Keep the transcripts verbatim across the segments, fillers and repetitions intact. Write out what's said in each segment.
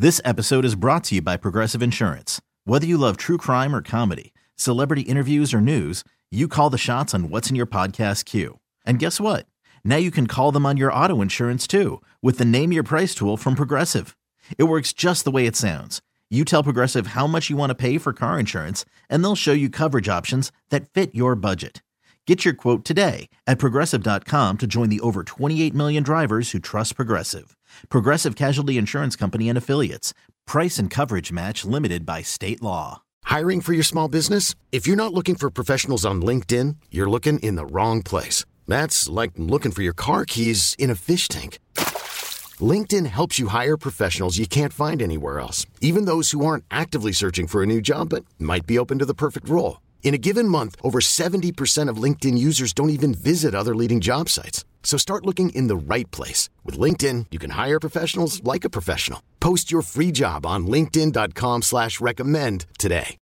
This episode is brought to you by Progressive Insurance. Whether you love true crime or comedy, celebrity interviews or news, you call the shots on what's in your podcast queue. And guess what? Now you can call them on your auto insurance too with the Name Your Price tool from Progressive. It works just the way it sounds. You tell Progressive how much you want to pay for car insurance, and they'll show you coverage options that fit your budget. Get your quote today at Progressive dot com to join the over twenty-eight million drivers who trust Progressive. Progressive Casualty Insurance Company and Affiliates. Price and coverage match limited by state law. Hiring for your small business? If you're not looking for professionals on LinkedIn, you're looking in the wrong place. That's like looking for your car keys in a fish tank. LinkedIn helps you hire professionals you can't find anywhere else, even those who aren't actively searching for a new job but might be open to the perfect role. In a given month, over seventy percent of LinkedIn users don't even visit other leading job sites. So start looking in the right place. With LinkedIn, you can hire professionals like a professional. Post your free job on linkedin dot com slash recommend today.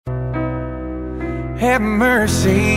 Have mercy.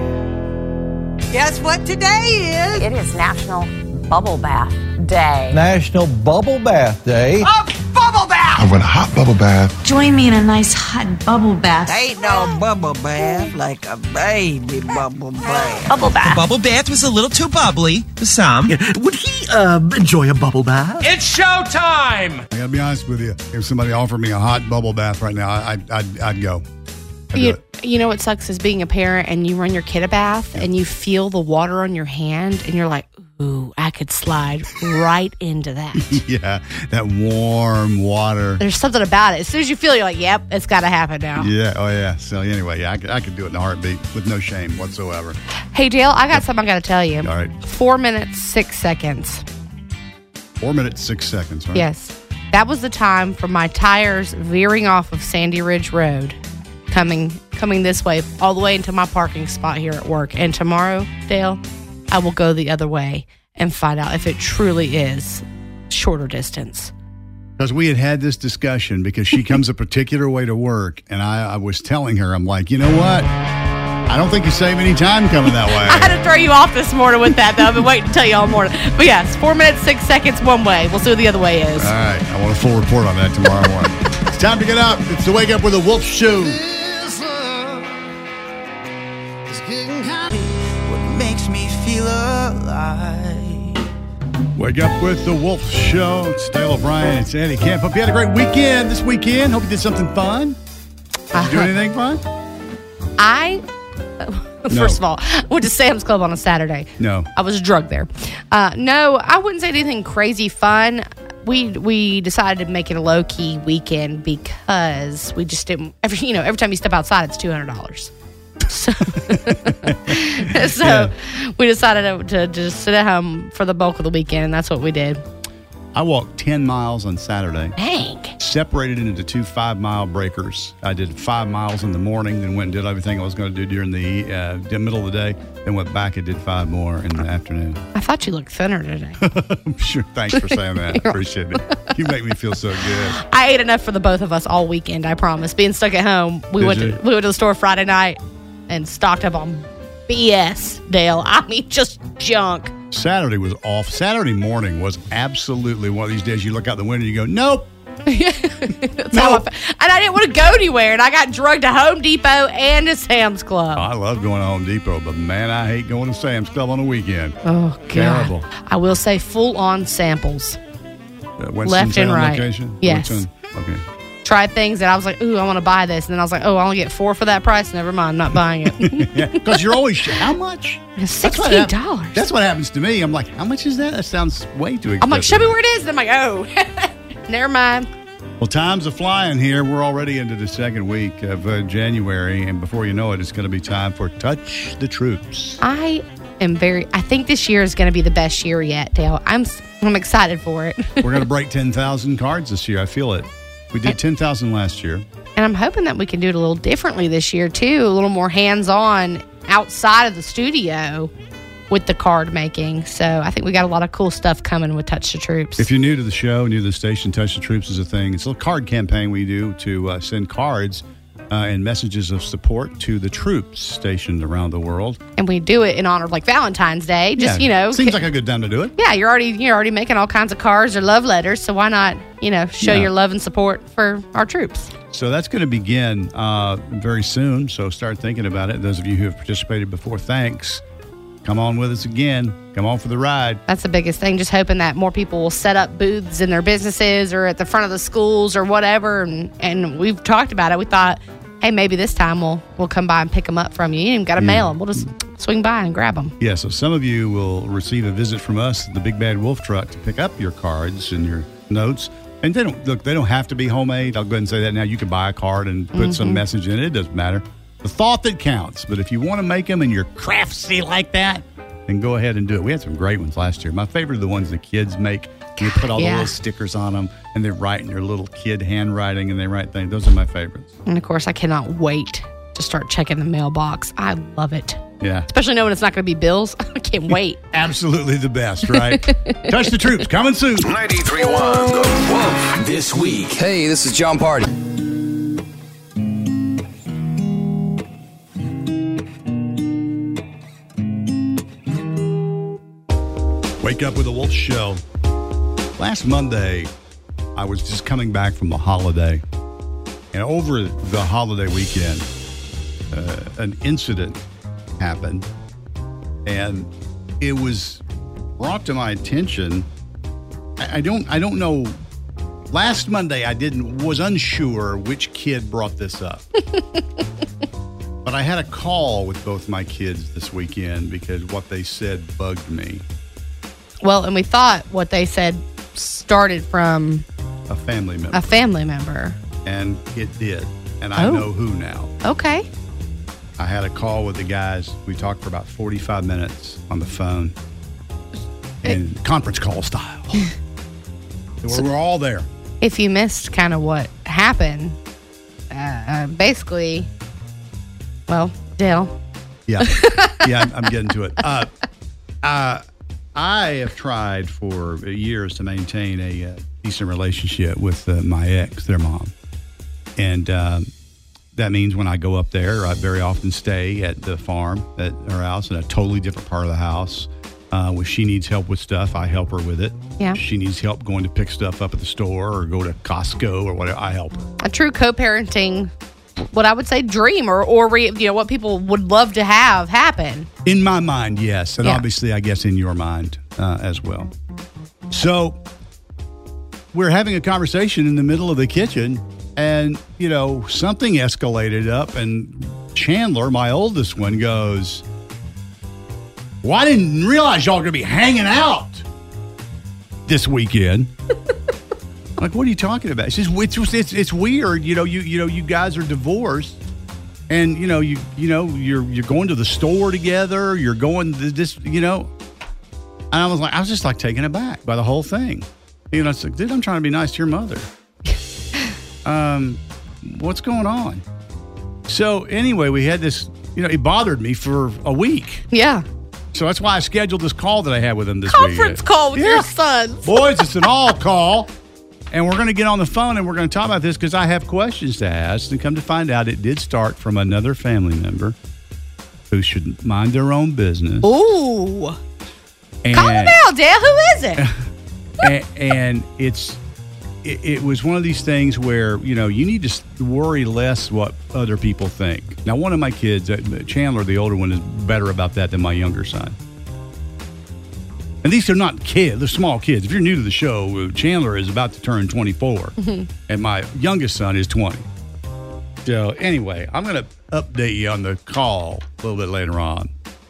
Guess what today is? It is National Bubble Bath Day. National Bubble Bath Day. A bubble bath! I want a hot bubble bath. Join me in a nice hot bubble bath. Ain't no bubble bath like a baby bubble bath. Bubble bath. The bubble bath was a little too bubbly for some. Would he um, enjoy a bubble bath? It's showtime! I gotta be honest with you. If somebody offered me a hot bubble bath right now, I, I'd, I'd, I'd go. I'd you, do it. You know what sucks is being a parent and you run your kid a bath and you feel the water on your hand and you're like, ooh, I could slide right into that. Yeah, that warm water. There's something about it. As soon as you feel it, you're like, yep, it's got to happen now. Yeah, oh yeah. So anyway, yeah, I could, I could do it in a heartbeat with no shame whatsoever. Hey, Dale, I got yep. something I got to tell you. All right. Four minutes, six seconds. Four minutes, six seconds, right? Yes. That was the time for my tires veering off of Sandy Ridge Road, coming coming this way, all the way into my parking spot here at work. And tomorrow, Dale, I will go the other way and find out if it truly is shorter distance. Because we had had this discussion because she comes a particular way to work, and I, I was telling her, I'm like, you know what? I don't think you save any time coming that way. I had to throw you off this morning with that, though. I've been waiting to tell you all morning. But yes, four minutes, six seconds, one way. We'll see what the other way is. All right. I want a full report on that tomorrow morning. It's time to get up. It's the Wake Up with the Wolf Show. What makes me feel alive. Wake Up with the Wolf Show. It's Dale O'Brien. It's Eddie Camp. Hope you had a great weekend this weekend. Hope you did something fun. Did you do anything fun? I, first No. of all, went to Sam's Club on a Saturday. No. I was drugged there. Uh, no, I wouldn't say anything crazy fun. We we decided to make it a low key weekend because we just didn't. Every you know every time you step outside, it's two hundred dollars. So, so Yeah. we decided to, to just sit at home for the bulk of the weekend, and that's what we did. I walked ten miles on Saturday. Dang. Separated it into two five-mile breakers. I did five miles in the morning, then went and did everything I was going to do during the, uh, the middle of the day, then went back and did five more in the afternoon. I thought you looked thinner today. I'm sure. Thanks for saying that. Appreciate it. You make me feel so good. I ate enough for the both of us all weekend, I promise. Being stuck at home, we Did went you? to, we went to the store Friday night and stocked up on B S, Dale. I mean, just junk. Saturday was off. Saturday morning was absolutely one of these days you look out the window and you go, nope. That's how I fe- and I didn't want to go anywhere, and I got drugged to Home Depot and to Sam's Club. I love going to Home Depot, but man, I hate going to Sam's Club on the weekend. Oh, God. Terrible. I will say full-on samples. Uh, Winston's Left and on right. Location? Yes. Winston? Okay. Tried things that I was like, ooh, I want to buy this. And then I was like, oh, I only get four for that price. Never mind, I'm not buying it. Yeah, because you're always, how much? sixteen dollars. That's, that's what happens to me. I'm like, how much is that? That sounds way too expensive. I'm like, show me where it is. And I'm like, oh, never mind. Well, time's a flying here. We're already into the second week of uh, January. And before you know it, it's going to be time for Touch the Troops. I am very, I think this year is going to be the best year yet, Dale. I'm, I'm excited for it. We're going to break ten thousand cards this year. I feel it. We did ten thousand last year. And I'm hoping that we can do it a little differently this year, too. A little more hands-on outside of the studio with the card making. So I think we got a lot of cool stuff coming with Touch the Troops. If you're new to the show, new to the station, Touch the Troops is a thing. It's a little card campaign we do to uh, send cards uh, and messages of support to the troops stationed around the world. And we do it in honor of like Valentine's Day. Just, yeah, you know. Seems like a good time to do it. Yeah, you're already you're already making all kinds of cards or love letters. So why not, you know, show Yeah. your love and support for our troops? So that's going to begin uh, very soon. So start thinking about it. Those of you who have participated before, thanks. Come on with us again. Come on for the ride. That's the biggest thing. Just hoping that more people will set up booths in their businesses or at the front of the schools or whatever. And, and we've talked about it. We thought, hey, maybe this time we'll we'll come by and pick them up from you. You ain't even got to Yeah. mail them. We'll just swing by and grab them. Yeah, so some of you will receive a visit from us, the Big Bad Wolf Truck, to pick up your cards and your notes. And they don't look, they don't have to be homemade. I'll go ahead and say that now. You can buy a card and put Mm-hmm. some message in it. It doesn't matter. The thought that counts. But if you want to make them and you're craftsy like that, then go ahead and do it. We had some great ones last year. My favorite are the ones the kids make. You put all Yeah. the little stickers on them, and they're writing their little kid handwriting, and they write things. Those are my favorites. And of course, I cannot wait to start checking the mailbox. I love it. Yeah. Especially knowing it's not going to be bills. I can't wait. Absolutely the best, right? Touch the Troops, coming soon. ninety-three point one The Wolf This Week. Hey, this is John Party. Wake up with the Wolf Show. Last Monday, I was just coming back from the holiday. And over the holiday weekend, uh, an incident happened. And it was brought to my attention. I, I don't I don't know. Last Monday, I didn't was unsure which kid brought this up. But I had a call with both my kids this weekend because what they said bugged me. Well, and we thought what they said started from A family member. a family member. And it did. And I Oh. know who now. Okay. I had a call with the guys. We talked for about forty-five minutes on the phone. In conference call style. we're, we're all there. If you missed kind of what happened, uh, uh, basically, well, Dale. Yeah. Yeah, I'm, I'm getting to it. Uh, uh, I have tried for years to maintain a uh, decent relationship with uh, my ex, their mom. And um, that means when I go up there, I very often stay at the farm at her house in a totally different part of the house. Uh, when she needs help with stuff, I help her with it. Yeah. She needs help going to pick stuff up at the store or go to Costco or whatever, I help her. A true co-parenting, what I would say dream or, or re, you know, what people would love to have happen. In my mind, yes. And Yeah. obviously, I guess in your mind uh, as well. So we're having a conversation in the middle of the kitchen and, you know, something escalated up and Chandler, my oldest one, goes, well, I didn't realize y'all were going to be hanging out this weekend. Like, what are you talking about? It's just, it's, just, it's, it's weird. You know, you, you know, you guys are divorced. And you know, you you know, you're you're going to the store together. You're going to this, you know. And I was like, I was just like taken aback by the whole thing. You know, it's like, dude, I'm trying to be nice to your mother. um, what's going on? So anyway, we had this. You know, it bothered me for a week. Yeah. So that's why I scheduled this call that I had with him this Conference week. call with Yeah. your sons. Boys, it's an all call. And we're going to get on the phone and we're going to talk about this because I have questions to ask. And come to find out, it did start from another family member who should mind their own business. Ooh. And, Call him out, Dale. Who is it? and, and it's it, it was one of these things where, you know, you need to s- worry less what other people think. Now, one of my kids, uh, Chandler, the older one, is better about that than my younger son. And these are not kids; they're small kids. If you're new to the show, Chandler is about to turn twenty-four, Mhm. and my youngest son is twenty. So anyway, I'm going to update you on the call a little bit later on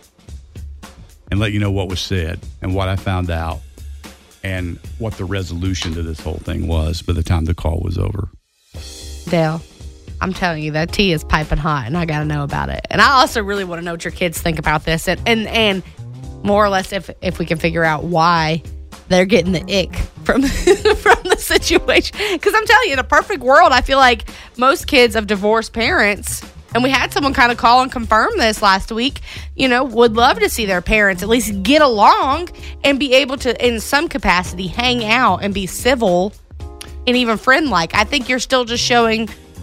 and let you know what was said and what I found out and what the resolution to this whole thing was by the time the call was over. Dale, I'm telling you, that tea is piping hot, and I got to know about it. And I also really want to know what your kids think about this, and and, and more or less if if we can figure out why they're getting the ick from from the situation. Because I'm telling you, in a perfect world, I feel like most kids of divorced parents, and we had someone kind of call and confirm this last week, you know, would love to see their parents at least get along and be able to, in some capacity, hang out and be civil and even friend-like. I think you're still just showing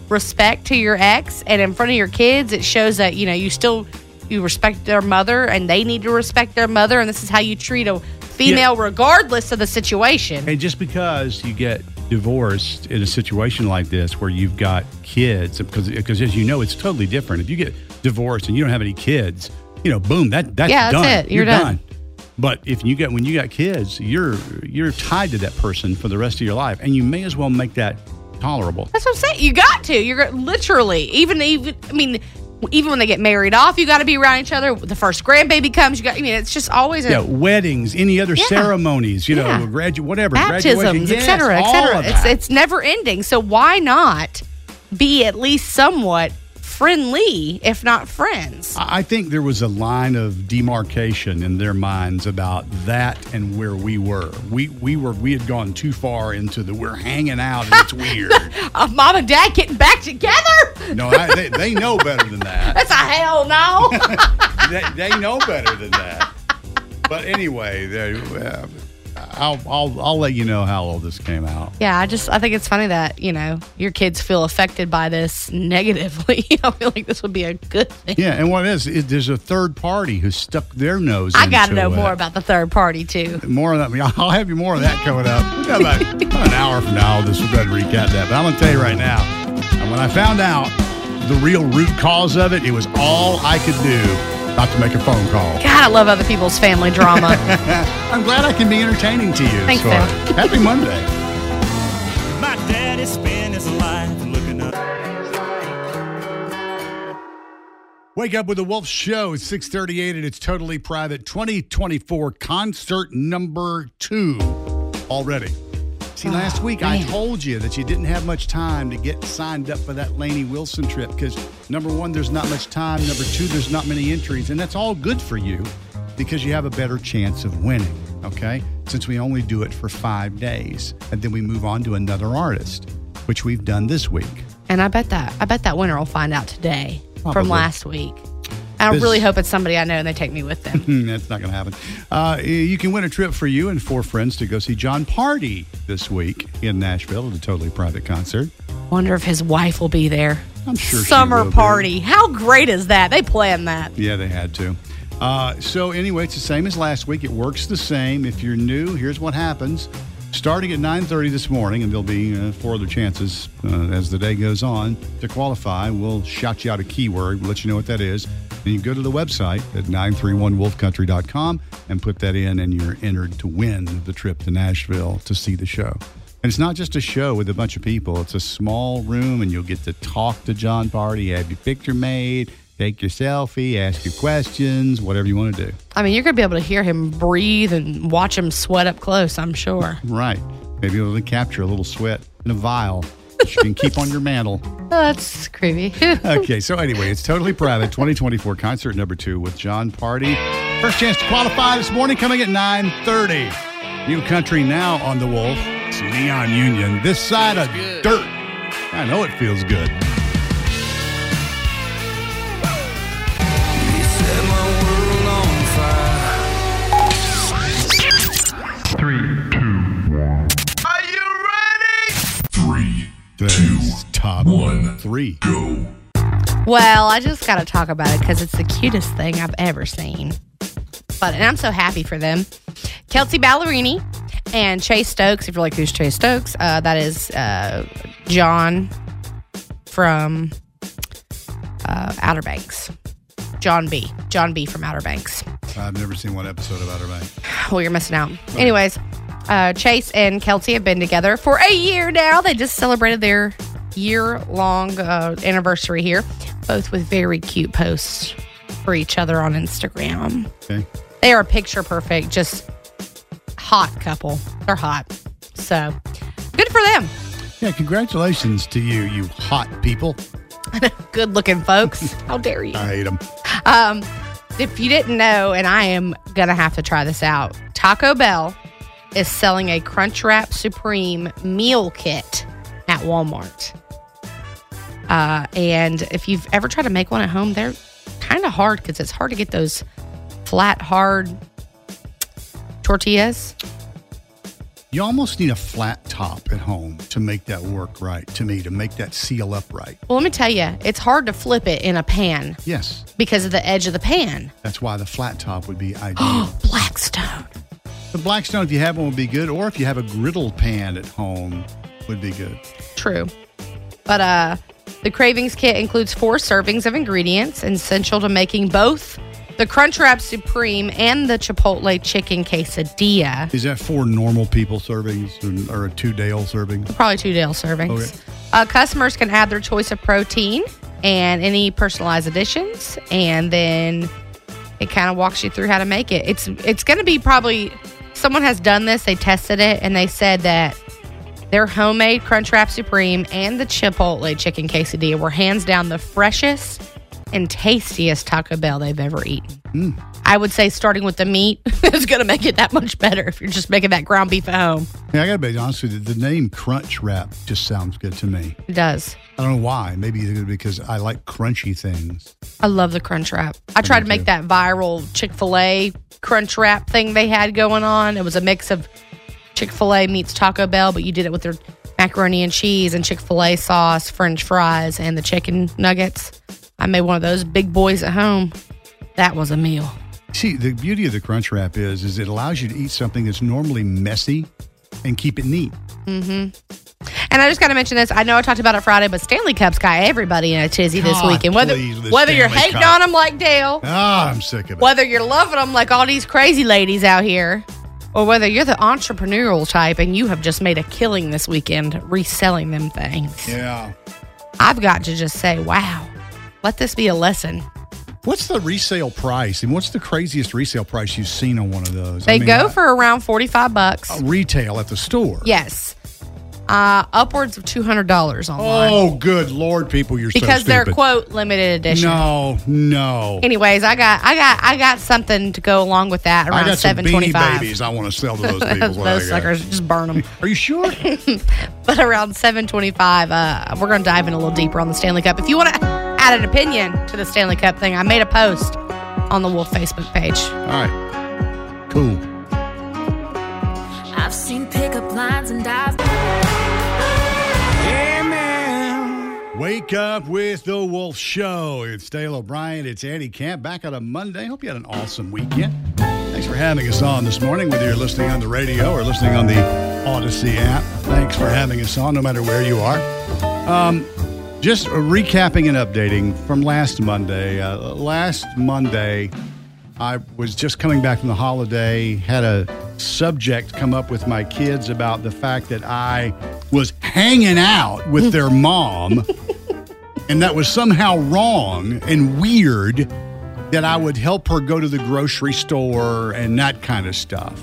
respect to your ex and in front of your kids, it shows that, you know, you still, you respect their mother and they need to respect their mother. And this is how you treat a female yeah. regardless of the situation. And just because you get divorced in a situation like this where you've got kids, because because as you know, it's totally different. If you get divorced and you don't have any kids, you know, boom, that that's yeah, done. That's it. You're, You're done. done. But if you get when you got kids, you're you're tied to that person for the rest of your life, and you may as well make that tolerable. That's what I'm saying. You got to. You're literally even even. I mean, even when they get married off, you got to be around each other. The first grandbaby comes, you got. I mean, it's just always a, yeah. Weddings, any other yeah. ceremonies, you know, yeah. gradu- whatever, baptisms, et cetera, et cetera. It's it's never ending. So why not be at least somewhat friendly, if not friends? I think there was a line of demarcation in their minds about that and where we were. We we were we had gone too far into the we're hanging out and it's weird. uh, Mom and Dad getting back together? No, I, they they know better than that. That's a hell no. they, they know better than that. But anyway, they, uh, I'll I'll I'll let you know how all this came out. Yeah, I just I think it's funny that, you know, your kids feel affected by this negatively. I feel like this would be a good thing. Yeah, and what it is, is there's a third party who stuck their nose I got to know it. more about the third party too. More of that. I'll have you more of that coming up. We got about, about an hour from now. This we'll better recap that. But I'm gonna tell you right now. When I found out the real root cause of it, it was all I could do not to make a phone call. God, I love other people's family drama. I'm glad I can be entertaining to you. Thanks, so, happy Monday. My daddy spent his life looking up. Wake up with the Wolf Show. It's six thirty-eight and it's Totally Private. twenty twenty-four concert number two already. See, last week oh, I told you that you didn't have much time to get signed up for that Lainey Wilson trip because, number one, there's not much time. Number two, there's not many entries. And that's all good for you because you have a better chance of winning, okay? Since we only do it for five days. And then we move on to another artist, which we've done this week. And I bet that I bet that winner will find out today Probably. from last week. I This- really hope it's somebody I know and they take me with them. That's not going to happen. Uh, you can win a trip for you and four friends to go see John Party this week in Nashville at a Totally Private concert. Wonder if his wife will be there. I'm sure she Summer will party. be. How great is that? They planned that. Yeah, they had to. Uh, so anyway, it's the same as last week. It works the same. If you're new, here's what happens. Starting at nine thirty this morning, and there'll be uh, four other chances uh, as the day goes on to qualify. We'll shout you out a keyword. We'll let you know what that is. And you go to the website at nine three one wolf country dot com and put that in, and you're entered to win the trip to Nashville to see the show. And it's not just a show with a bunch of people. It's a small room, and you'll get to talk to John Party, have your picture made, take your selfie, ask your questions, whatever you want to do. I mean, you're going to be able to hear him breathe and watch him sweat up close, I'm sure. Right. Maybe you'll really capture a little sweat in a vial that you can keep on your mantle. Oh, that's creepy. Okay, so anyway, it's Totally Private twenty twenty-four concert number two with John Party. First chance to qualify this morning coming at nine thirty. New country now on the Wolf. It's Neon Union. This side of dirt. I know it feels good. Three, two, one. Are you ready? Three, two, top one, three. Go. Well, I just got to talk about it because it's the cutest thing I've ever seen. But and I'm so happy for them. Kelsey Ballerini and Chase Stokes. If you're like, who's Chase Stokes? Uh, that is uh, John from uh, Outer Banks. John B. John B. from Outer Banks. I've never seen one episode of Outer Banks. Well, you're missing out. Okay. Anyways, uh, Chase and Kelsey have been together for a year now. They just celebrated their year-long uh, anniversary here, both with very cute posts for each other on Instagram. Okay. They are picture perfect, just hot couple. They're hot. So, good for them. Yeah, congratulations to you, you hot people. Good looking folks. How dare you? I hate them. Um, if you didn't know, and I am going to have to try this out, Taco Bell is selling a Crunchwrap Supreme meal kit at Walmart. Uh, and if you've ever tried to make one at home, they're kind of hard because it's hard to get those flat, hard tortillas. You almost need a flat top at home to make that work right, to me, to make that seal up right. Well, let me tell you, it's hard to flip it in a pan. Yes. Because of the edge of the pan. That's why the flat top would be ideal. Blackstone. The Blackstone, if you have one, would be good. Or if you have a griddle pan at home, would be good. True. But uh, the Cravings Kit includes four servings of ingredients essential to making both the Crunchwrap Supreme and the Chipotle Chicken Quesadilla. Is that four normal people servings or, or a two Dale serving? Probably two Dale servings. Okay. Uh, customers can add their choice of protein and any personalized additions, and then it kind of walks you through how to make it. It's it's going to be probably, someone has done this, they tested it, and they said that their homemade Crunchwrap Supreme and the Chipotle Chicken Quesadilla were hands down the freshest and tastiest Taco Bell they've ever eaten. Mm. I would say starting with the meat is going to make it that much better if you're just making that ground beef at home. Yeah, I got to be honest with you. The name Crunch Wrap just sounds good to me. It does. I don't know why. Maybe because I like crunchy things. I love the Crunch Wrap. I tried to make that viral Chick-fil-A Crunch Wrap thing they had going on. It was a mix of Chick-fil-A meets Taco Bell, but you did it with their macaroni and cheese and Chick-fil-A sauce, French fries, and the chicken nuggets. I made one of those big boys at home. That was a meal. See, the beauty of the Crunch Wrap is, is it allows you to eat something that's normally messy and keep it neat. Mm-hmm. And I just got to mention this. I know I talked about it Friday, but Stanley Cup's got everybody in a tizzy this God, weekend. Whether whether you're hating Cup. on them like Dale. Ah, I'm sick of it. Whether you're loving them like all these crazy ladies out here. Or whether you're the entrepreneurial type and you have just made a killing this weekend reselling them things. Yeah. I've got to just say, wow. Let this be a lesson. What's the resale price, and what's the craziest resale price you've seen on one of those? They I mean, go I, for around forty-five bucks. Uh, retail at the store? Yes. Uh, upwards of two hundred dollars online. Oh, good Lord, people, you're because so they're, stupid. quote, limited edition. No, no. Anyways, I got I got, I got something to go along with that around seven twenty-five. I got some Beanie Babies I want to sell to those people. Those suckers, just burn them. Are you sure? But around seven twenty-five, uh, we're going to dive in a little deeper on the Stanley Cup. If you want to add an opinion to the Stanley Cup thing, I made a post on the Wolf Facebook page. All right. Cool. I've seen pickup lines and I've... Yeah, man. Wake up with the Wolf Show. It's Dale O'Brien. It's Andy Camp back on a Monday. Hope you had an awesome weekend. Thanks for having us on this morning, whether you're listening on the radio or listening on the Odyssey app. Thanks for having us on, no matter where you are. Um, just recapping and updating from last Monday. Uh, last Monday, I was just coming back from the holiday, had a subject come up with my kids about the fact that I was hanging out with their mom, and that was somehow wrong and weird that I would help her go to the grocery store and that kind of stuff.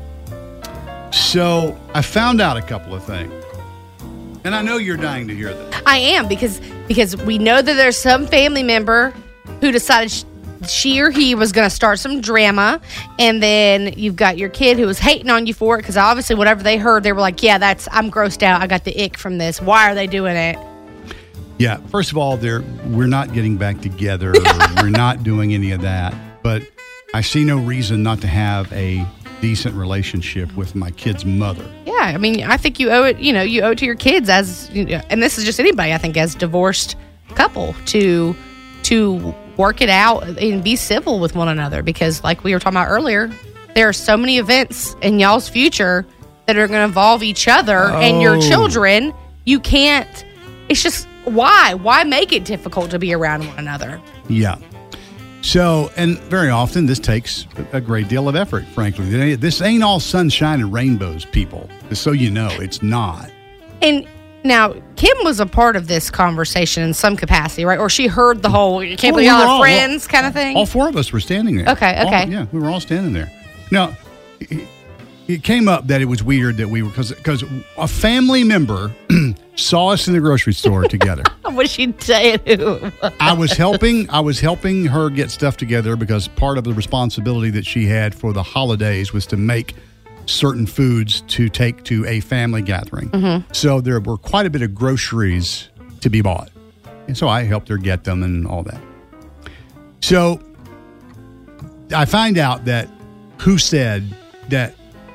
So I found out a couple of things. And I know you're dying to hear this. I am, because because we know that there's some family member who decided sh- she or he was going to start some drama, and then you've got your kid who was hating on you for it, because obviously whatever they heard, they were like, yeah, that's I'm grossed out. I got the ick from this. Why are they doing it? Yeah, first of all, they're, we're not getting back together. We're not doing any of that. But I see no reason not to have a decent relationship with my kid's mother. Yeah, I mean, I think you owe it, you know, you owe it to your kids as, you know, and this is just anybody, I think, as divorced couple to to work it out and be civil with one another, because like we were talking about earlier, there are so many events in y'all's future that are going to involve each other oh. and your children. You can't, it's just, why? Why make it difficult to be around one another? Yeah. So, and very often this takes a great deal of effort, frankly. This ain't all sunshine and rainbows, people. Just so you know, it's not. And now, Kim was a part of this conversation in some capacity, right? Or she heard the whole, you can't believe y'all are friends all, kind of thing? All four of us were standing there. Okay, okay. All, yeah, we were all standing there. Now, it, it came up that it was weird that we were, because because a family member saw us in the grocery store together. Was she saying who? I was helping. I was helping her get stuff together, because part of the responsibility that she had for the holidays was to make certain foods to take to a family gathering. Mm-hmm. So there were quite a bit of groceries to be bought, and so I helped her get them and all that. So I find out that who said that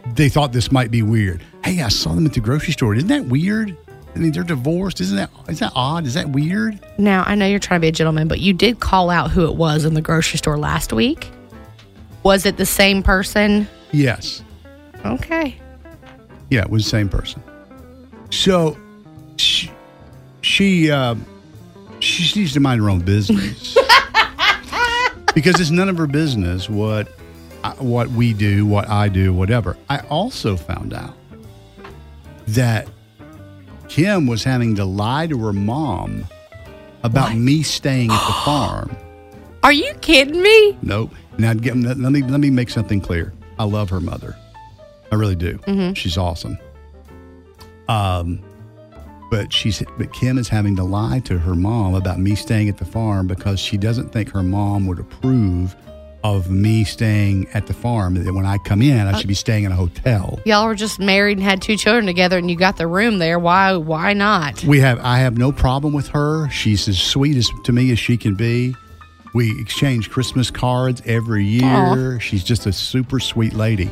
they thought this might be weird. Hey, I saw them at the grocery store. Isn't that weird? I mean, they're divorced. Isn't that is that odd? Is that weird? Now, I know you're trying to be a gentleman, but you did call out who it was in the grocery store last week. Was it the same person? Yes. Okay. Yeah, it was the same person. So she she, uh, she needs to mind her own business because it's none of her business what what we do, what I do, whatever. I also found out that Kim was having to lie to her mom about what? me staying at the farm. Are you kidding me? Nope. Now, get, let me let me make something clear. I love her mother. I really do. Mm-hmm. She's awesome. Um, but she's but Kim is having to lie to her mom about me staying at the farm because she doesn't think her mom would approve of me staying at the farm. That when I come in, I should be staying in a hotel. Y'all were just married and had two children together, and you got the room there. Why? Why not? We have. I have no problem with her. She's as sweet as to me as she can be. We exchange Christmas cards every year. Aww. She's just a super sweet lady.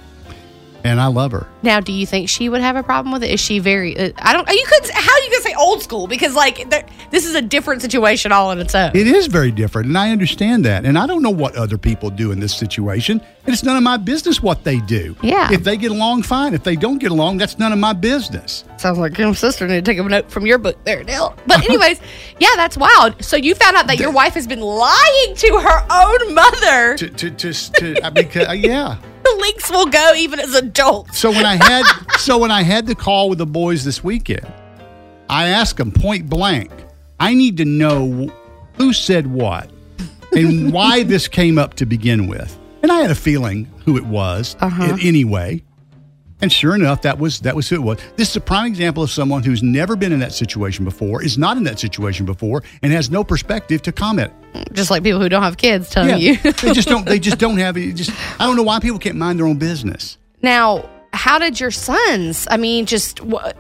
And I love her. Now, do you think she would have a problem with it? Is she very? Uh, I don't. You could. How are you gonna say old school? Because like this is a different situation all on its own. It is very different, and I understand that. And I don't know what other people do in this situation. And it's none of my business what they do. Yeah. If they get along, fine. If they don't get along, that's none of my business. Sounds like Kim's sister need to take a note from your book there, Dale. But anyways, yeah, that's wild. So you found out that your wife has been lying to her own mother. To to to, to I mean, yeah. The links will go even as adults. So when I had so when I had the call with the boys this weekend, I asked them point blank, I need to know who said what and why this came up to begin with. And I had a feeling who it was uh-huh. anyway. And sure enough, that was that was who it was. This is a prime example of someone who's never been in that situation before, is not in that situation before, and has no perspective to comment. Just like people who don't have kids telling yeah, you. they just don't they just don't have it. Just I don't know why people can't mind their own business. Now, how did your sons? I mean, just what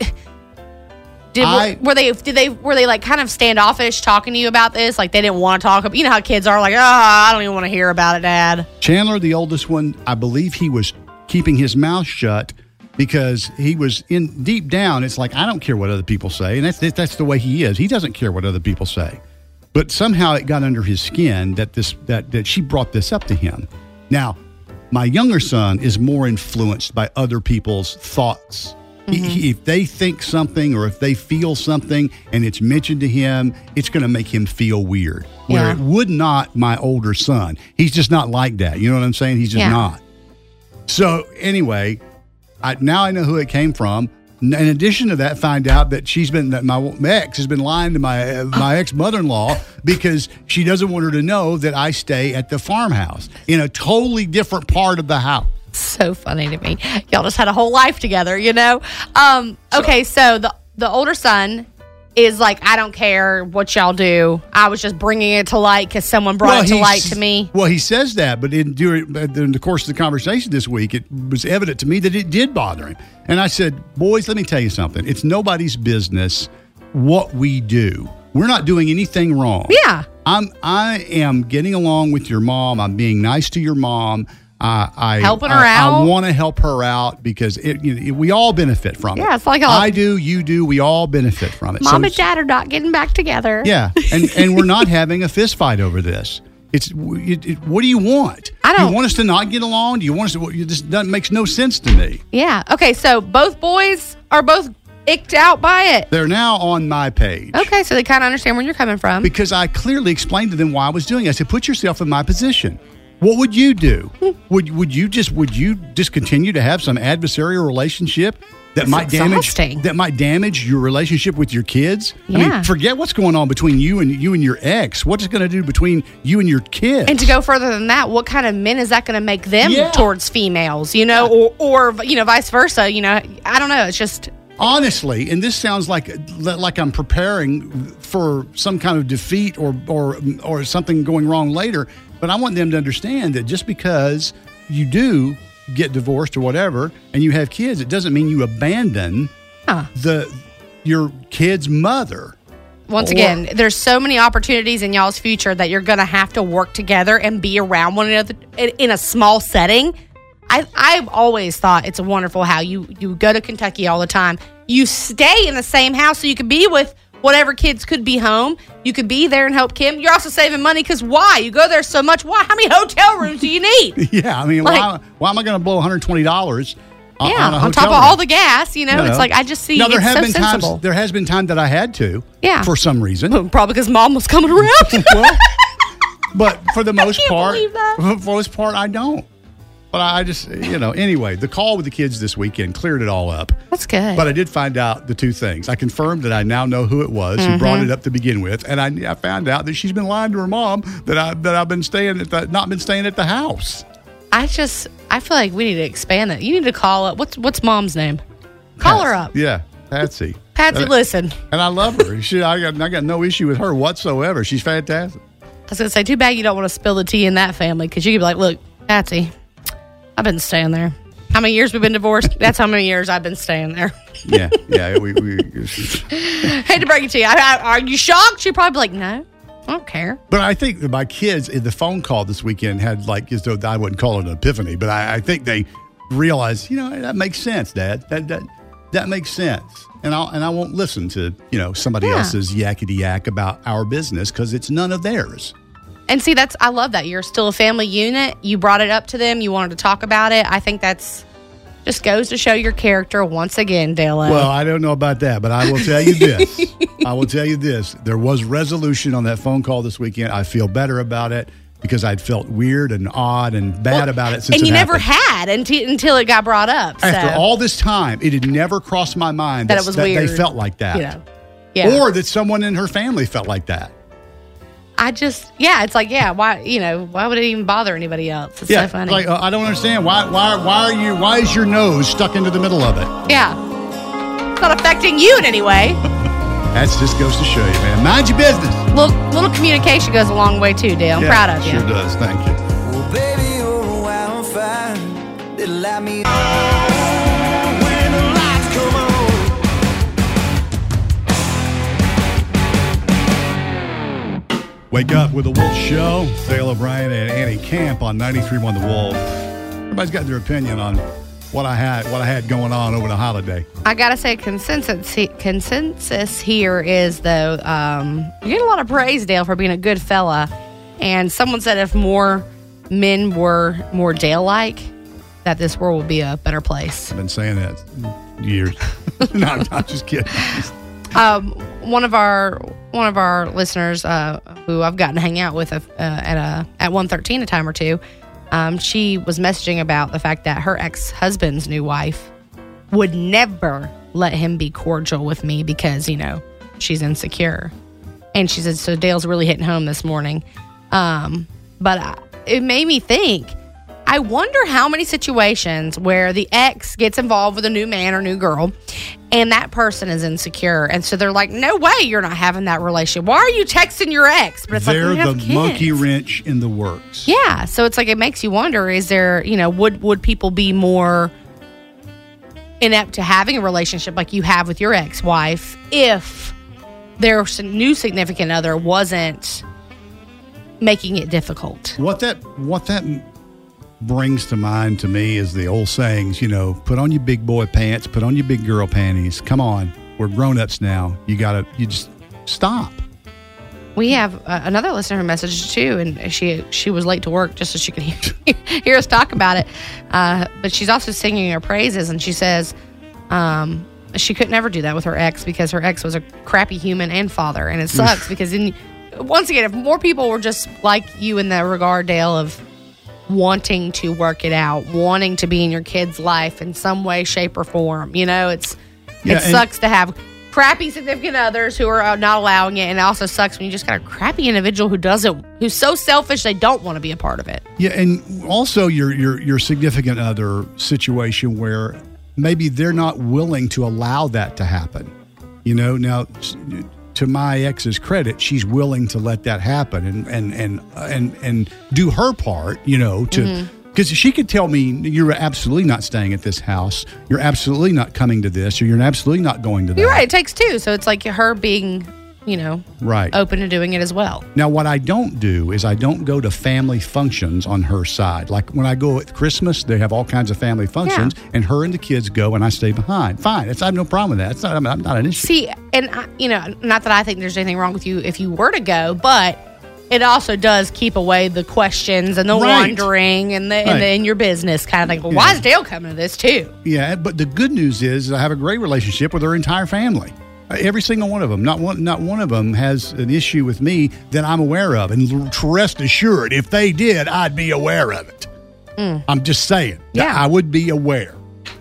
did I, were they did they were they like kind of standoffish talking to you about this? Like they didn't want to talk about, you know how kids are like, "Oh, I don't even want to hear about it, Dad." Chandler, the oldest one, I believe he was keeping his mouth shut because he was in deep down. It's like, I don't care what other people say. And that's, that's the way he is. He doesn't care what other people say. But somehow it got under his skin that this, that, that she brought this up to him. Now, my younger son is more influenced by other people's thoughts. Mm-hmm. He, he, if they think something or if they feel something and it's mentioned to him, it's going to make him feel weird. Where yeah. it would not my older son. He's just not like that. You know what I'm saying? He's just yeah. not. So anyway, I, now I know who it came from. In addition to that, find out that she's been that my ex has been lying to my uh, my ex mother-in-law because she doesn't want her to know that I stay at the farmhouse in a totally different part of the house. So funny to me. Y'all just had a whole life together, you know. Um, okay, so the the older son is like, I don't care what y'all do. I was just bringing it to light because someone brought well, it to light to me. Well, he says that, but in, during, in the course of the conversation this week, it was evident to me that it did bother him. And I said, boys, let me tell you something. It's nobody's business what we do. We're not doing anything wrong. Yeah. I'm, I am getting along with your mom. I'm being nice to your mom. Uh, I helping her I, out. I want to help her out because it, you know, it, we all benefit from it. Yeah, it's like a, I do, you do, we all benefit from it. Mom so, and Dad are not getting back together. Yeah, and and we're not having a fist fight over this. It's it, it, what do you want? I don't. Do you want us to not get along? Do you want us to? It just doesn't makes no sense to me. Yeah. Okay. So both boys are both icked out by it. They're now on my page. Okay, so they kind of understand where you're coming from. Because I clearly explained to them why I was doing it. I said, put yourself in my position. What would you do? would would you just would you just continue to have some adversarial relationship that It's might exhausting. damage that might damage your relationship with your kids? Yeah. I mean, forget what's going on between you and you and your ex. What's it going to do between you and your kids? And to go further than that, what kind of men is that going to make them Yeah. towards females? You know, or or you know, vice versa. You know, I don't know. It's just. Honestly, and this sounds like like I'm preparing for some kind of defeat or or or something going wrong later, but I want them to understand that just because you do get divorced or whatever and you have kids, it doesn't mean you abandon Huh. the your kid's mother. Once Or- again, there's so many opportunities in y'all's future that you're going to have to work together and be around one another in, in a small setting. I, I've always thought it's wonderful how you, you go to Kentucky all the time. You stay in the same house so you can be with whatever kids could be home. You could be there and help Kim. You're also saving money because why? You go there so much. Why? How many hotel rooms do you need? Yeah, I mean, like, why, why am I going to blow one hundred twenty dollars on, yeah, on a on hotel top room? of all the gas, you know? You know. It's like, I just see now, there it's have so been sensible. Times, there has been time that I had to yeah. for some reason. Probably because Mom was coming around. Well, but for the most I can't part, believe that. for the most part, I don't. But I just, you know, anyway, the call with the kids this weekend cleared it all up. That's good. But I did find out the two things. I confirmed that I now know who it was mm-hmm. who brought it up to begin with, and I, I found out that she's been lying to her mom that I that I've been staying at the, not been staying at the house. I just, I feel like we need to expand it. You need to call up. What's what's Mom's name? Call Patsy. her up. Yeah, Patsy. Patsy, and, listen. And I love her. She, I got, I got no issue with her whatsoever. She's fantastic. I was gonna say, too bad you don't want to spill the tea in that family because you could be like, look, Patsy, I've been staying there. How many years we've been divorced? That's how many years I've been staying there. yeah, yeah. We, we hate to break it to you. I, I, are you shocked? She'd probably be like, no, I don't care. But I think that my kids in the phone call this weekend had like, as though I wouldn't call it an epiphany, but I, I think they realized, you know, that makes sense, Dad. That that that makes sense. And I'll and I won't listen to, you know, somebody yeah. else's yakety yak about our business because it's none of theirs. And see, that's I love that. You're still a family unit. You brought it up to them. You wanted to talk about it. I think that's just goes to show your character once again, Dale. Well, I don't know about that, but I will tell you this. I will tell you this. There was resolution on that phone call this weekend. I feel better about it because I'd felt weird and odd and bad well, about it since And you it never happened. had until, until it got brought up. After so. all this time, it had never crossed my mind that, that, it was that weird. they felt like that. You know. Yeah. Or that someone in her family felt like that. I just, yeah, it's like, yeah, why, you know, why would it even bother anybody else? It's yeah, so funny. Like, uh, I don't understand. Why, why, why are you, why is your nose stuck into the middle of it? Yeah. It's not affecting you in any way. That just goes to show you, man. Mind your business. Little, little communication goes a long way, too, Dale. I'm yeah, proud of you. Sure does. Thank you. Well, baby, you're a wildfire. It'll light me up. When the lights come on. Wake up with the Wolf Show. Dale O'Brien and Annie Camp on ninety-three point one The Wolf. Everybody's got their opinion on what I had what I had going on over the holiday. I gotta say, consensus consensus here is though um, you get a lot of praise, Dale, for being a good fella. And someone said if more men were more Dale-like, that this world would be a better place. I've been saying that years. No, I'm not just kidding. Um, one of our one of our listeners, uh, who I've gotten to hang out with uh, at a at one thirteen a time or two, um, she was messaging about the fact that her ex-husband's new wife would never let him be cordial with me because, you know, she's insecure. And she said, so Dale's really hitting home this morning. Um, but I, it made me think, I wonder how many situations where the ex gets involved with a new man or new girl and that person is insecure. And so they're like, no way you're not having that relationship. Why are you texting your ex? But it's they're like, we have the kids. monkey wrench in the works. Yeah. So it's like, it makes you wonder, is there, you know, would, would people be more inept to having a relationship like you have with your ex-wife if their new significant other wasn't making it difficult? What that, what that brings to mind to me is the old sayings, you know, put on your big boy pants, put on your big girl panties. Come on, we're grown-ups now. You gotta, you just stop. We have uh, another listener who messaged too, and she she was late to work just so she could hear, hear us talk about it. Uh, but she's also singing her praises, and she says um, she could never do that with her ex because her ex was a crappy human and father, and it sucks because in, once again, if more people were just like you in that regard, Dale, of wanting to work it out, wanting to be in your kid's life in some way, shape, or form, you know, it's yeah, it sucks to have crappy significant others who are not allowing it, and it also sucks when you just got a crappy individual who doesn't, who's so selfish they don't want to be a part of it. Yeah, and also your your your significant other situation where maybe they're not willing to allow that to happen. You know, now to my ex's credit, she's willing to let that happen and and and and, and do her part. You know, to. Mm-hmm. Because she could tell me, you're absolutely not staying at this house, you're absolutely not coming to this, or you're absolutely not going to that. You're right, it takes two. So it's like her being you know, right. open to doing it as well. Now, what I don't do is I don't go to family functions on her side. Like when I go at Christmas, they have all kinds of family functions, yeah. and her and the kids go, and I stay behind. Fine. It's, I have no problem with that. It's not, I'm not an issue. See, and, I, you know, not that I think there's anything wrong with you if you were to go, but it also does keep away the questions and the right. wandering and the right. and the in your business kind of thing. Well, yeah. why is Dale coming to this too? Yeah, but the good news is I have a great relationship with her entire family. Every single one of them. Not one not one of them has an issue with me that I'm aware of. And rest assured, if they did, I'd be aware of it. Mm. I'm just saying. Yeah. I would be aware.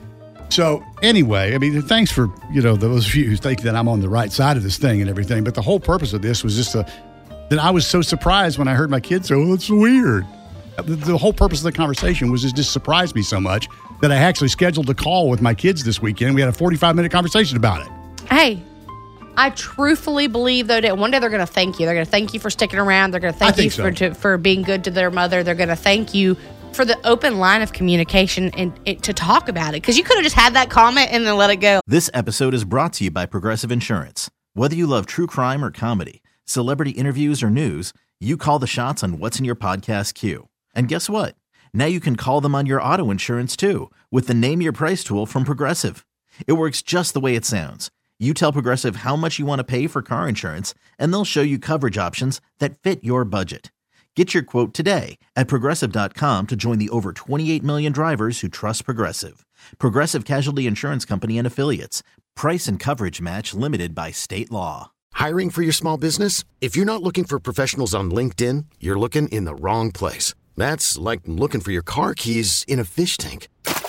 So anyway, I mean, thanks for, you know, those of you who think that I'm on the right side of this thing and everything. But the whole purpose of this was just to that I was so surprised when I heard my kids say, oh, it's weird. The, the whole purpose of the conversation was just, just surprised me so much that I actually scheduled a call with my kids this weekend. We had a forty-five minute conversation about it. Hey, I truthfully believe, though, that one day they're going to thank you. They're going to thank you for sticking around. They're going to thank you so. for to, for being good to their mother. They're going to thank you for the open line of communication and it, to talk about it. Because you could have just had that comment and then let it go. This episode is brought to you by Progressive Insurance. Whether you love true crime or comedy, celebrity interviews or news, you call the shots on what's in your podcast queue. And guess what? Now you can call them on your auto insurance too with the Name Your Price tool from Progressive. It works just the way it sounds. You tell Progressive how much you want to pay for car insurance, and they'll show you coverage options that fit your budget. Get your quote today at Progressive dot com to join the over twenty-eight million drivers who trust Progressive. Progressive Casualty Insurance Company and Affiliates. Price and coverage match limited by state law. Hiring for your small business? If you're not looking for professionals on LinkedIn, you're looking in the wrong place. That's like looking for your car keys in a fish tank.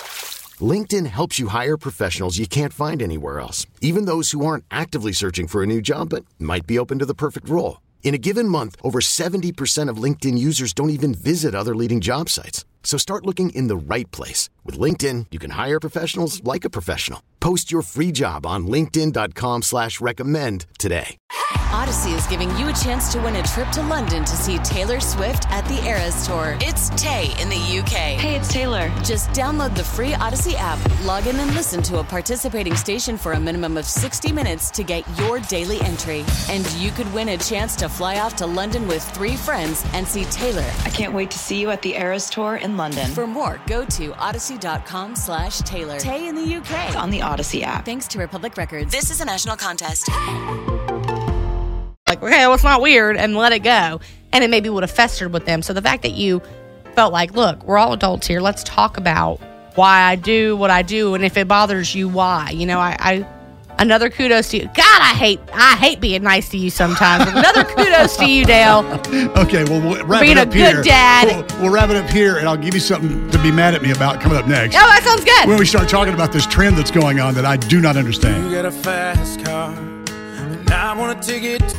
LinkedIn helps you hire professionals you can't find anywhere else, even those who aren't actively searching for a new job but might be open to the perfect role. In a given month, over seventy percent of LinkedIn users don't even visit other leading job sites. So start looking in the right place. With LinkedIn, you can hire professionals like a professional. Post your free job on linkedin dot com slash recommend today. Odyssey is giving you a chance to win a trip to London to see Taylor Swift at the Eras Tour. It's Tay in the U K. Hey, it's Taylor. Just download the free Odyssey app, log in and listen to a participating station for a minimum of sixty minutes to get your daily entry. And you could win a chance to fly off to London with three friends and see Taylor. I can't wait to see you at the Eras Tour in London. For more, go to odyssey dot com slash Taylor. Tay in the U K. It's on the Odyssey app. Thanks to Republic Records. This is a national contest. Like, okay, well, it's not weird, and let it go. And it maybe would have festered with them. So the fact that you felt like, look, we're all adults here. Let's talk about why I do what I do, and if it bothers you, why. You know, I, I another kudos to you. God, I hate I hate being nice to you sometimes. Another kudos to you, Dale. Okay, well, we'll wrap being it up a good here. dad. We'll, we'll wrap it up here, and I'll give you something to be mad at me about coming up next. Oh, that sounds good. When we start talking about this trend that's going on that I do not understand. You got a fast car, and I want to take it.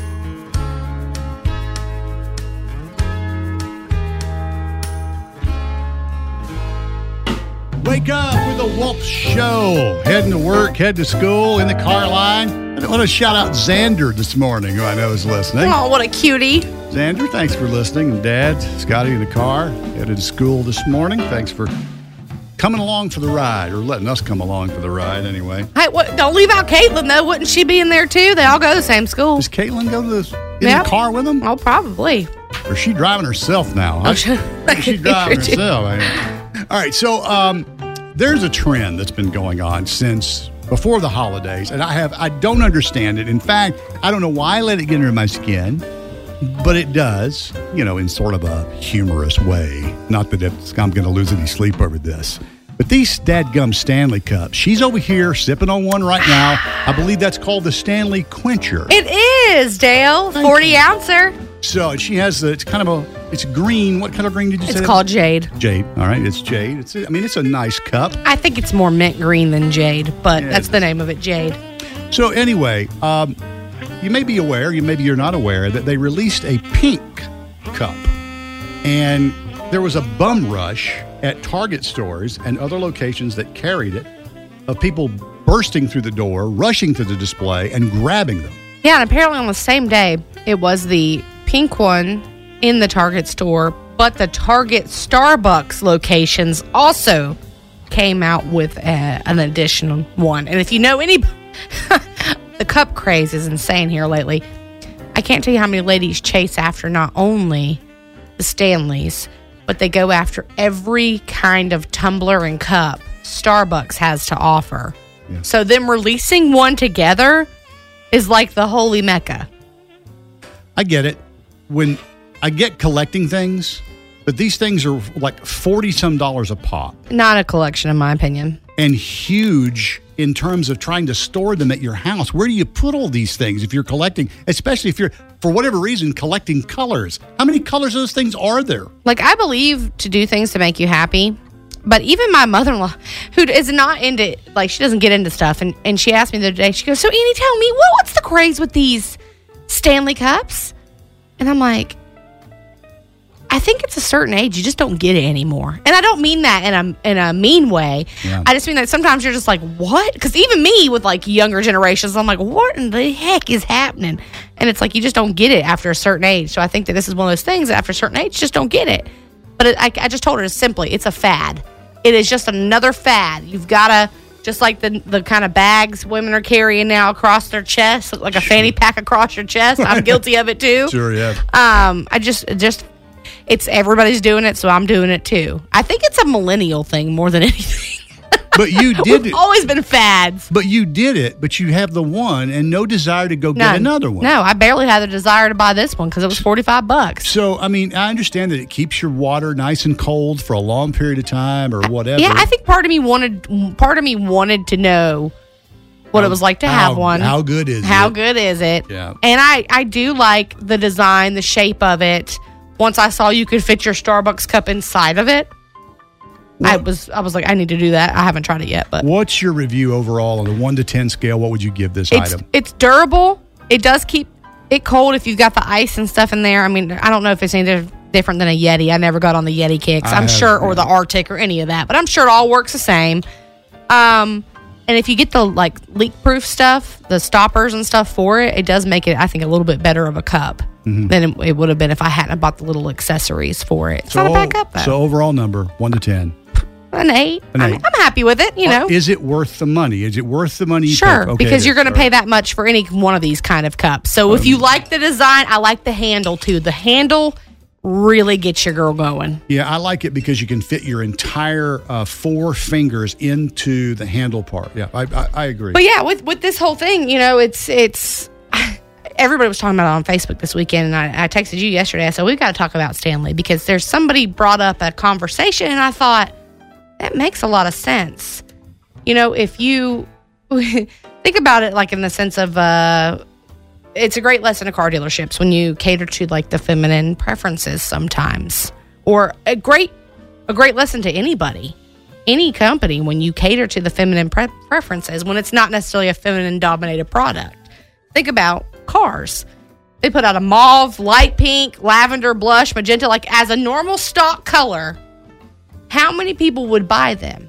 Wake up with the Wolf Show. Heading to work, head to school, in the car line. I want to shout out Xander this morning, who I know is listening. Oh, what a cutie. Xander, thanks for listening. And Dad, Scotty in the car, headed to school this morning. Thanks for coming along for the ride, or letting us come along for the ride anyway. Hey, what, don't leave out Caitlin, though. Wouldn't she be in there, too? They all go to the same school. Does Caitlin go to the, in yep. the car with them? Oh, probably. Or is she driving herself now? Oh, she, she's driving herself. All right, so um, there's a trend that's been going on since before the holidays, and I have I don't understand it. In fact, I don't know why I let it get under my skin, but it does, you know, in sort of a humorous way. Not that it's, I'm going to lose any sleep over this. But these dadgum Stanley Cups, she's over here sipping on one right now. I believe that's called the Stanley Quencher. It is, Dale. Thank forty you. ouncer. So she has the, it's kind of a, it's green. What color green did you it's say? It's called jade. Jade. All right. It's jade. It's, I mean, it's a nice cup. I think it's more mint green than jade, but yeah, that's the name of it, jade. So anyway, um, you may be aware, you maybe you're not aware, that they released a pink cup. And there was a bum rush at Target stores and other locations that carried it of people bursting through the door, rushing to the display, and grabbing them. Yeah, and apparently on the same day, it was the pink one in the Target store, but the Target Starbucks locations also came out with uh, an additional one. And if you know any, the cup craze is insane here lately. I can't tell you how many ladies chase after not only the Stanleys, but they go after every kind of tumbler and cup Starbucks has to offer. Yeah. So them releasing one together is like the holy mecca. I get it. When I get collecting things, but these things are like forty some dollars a pop. Not a collection, in my opinion. And huge in terms of trying to store them at your house. Where do you put all these things if you're collecting, especially if you're, for whatever reason, collecting colors? How many colors of those things are there? Like, I believe to do things to make you happy. But even my mother-in-law, who is not into, like, she doesn't get into stuff, and, and she asked me the other day, she goes, so Annie, tell me, well, what's the craze with these Stanley Cups? And I'm like, I think it's a certain age. You just don't get it anymore. And I don't mean that in a in a mean way. Yeah. I just mean that sometimes you're just like, what? Because even me with, like, younger generations, I'm like, what in the heck is happening? And it's like, you just don't get it after a certain age. So I think that this is one of those things that after a certain age, you just don't get it. But it, I, I just told her simply, it's a fad. It is just another fad. You've got to, just like the the kind of bags women are carrying now across their chest, like a fanny pack across your chest. I'm guilty of it too. Sure, yeah. Um, I just, just, it's everybody's doing it, so I'm doing it too. I think it's a millennial thing more than anything. But you did We've it. always been fads. But you did it, but you have the one and no desire to go None. get another one. No, I barely had the desire to buy this one because it was forty-five bucks. So, I mean, I understand that it keeps your water nice and cold for a long period of time or whatever. Yeah, I think part of me wanted part of me wanted to know what how, it was like to how, have one. How good is how it? How good is it? Yeah. And I, I do like the design, the shape of it. Once I saw you could fit your Starbucks cup inside of it, well, I was I was like, I need to do that. I haven't tried it yet. But what's your review overall on a one to ten scale? What would you give this it's, item? It's durable. It does keep it cold if you've got the ice and stuff in there. I mean, I don't know if it's any different than a Yeti. I never got on the Yeti kicks. I'm sure, or the Arctic or any of that. But I'm sure it all works the same. Um, and if you get the like leak-proof stuff, the stoppers and stuff for it, it does make it, I think, a little bit better of a cup mm-hmm. than it, it would have been if I hadn't bought the little accessories for it. It's so, not a bad cup, though. So overall number, one to ten. An eight. An eight. I'm, I'm happy with it, you know. Is it worth the money? Is it worth the money? You sure, okay, because you're going to pay that much for any one of these kind of cups. So um, if you like the design, I like the handle, too. The handle really gets your girl going. Yeah, I like it because you can fit your entire uh, four fingers into the handle part. Yeah, I, I, I agree. But yeah, with, with this whole thing, you know, it's it's everybody was talking about it on Facebook this weekend, and I, I texted you yesterday. I said, we've got to talk about Stanley because there's somebody brought up a conversation, and I thought, that makes a lot of sense. You know, if you think about it like in the sense of, uh, it's a great lesson to car dealerships when you cater to like the feminine preferences sometimes. Or a great a great lesson to anybody, any company, when you cater to the feminine pre- preferences, when it's not necessarily a feminine-dominated product. Think about cars. They put out a mauve, light pink, lavender, blush, magenta, like as a normal stock color. How many people would buy them?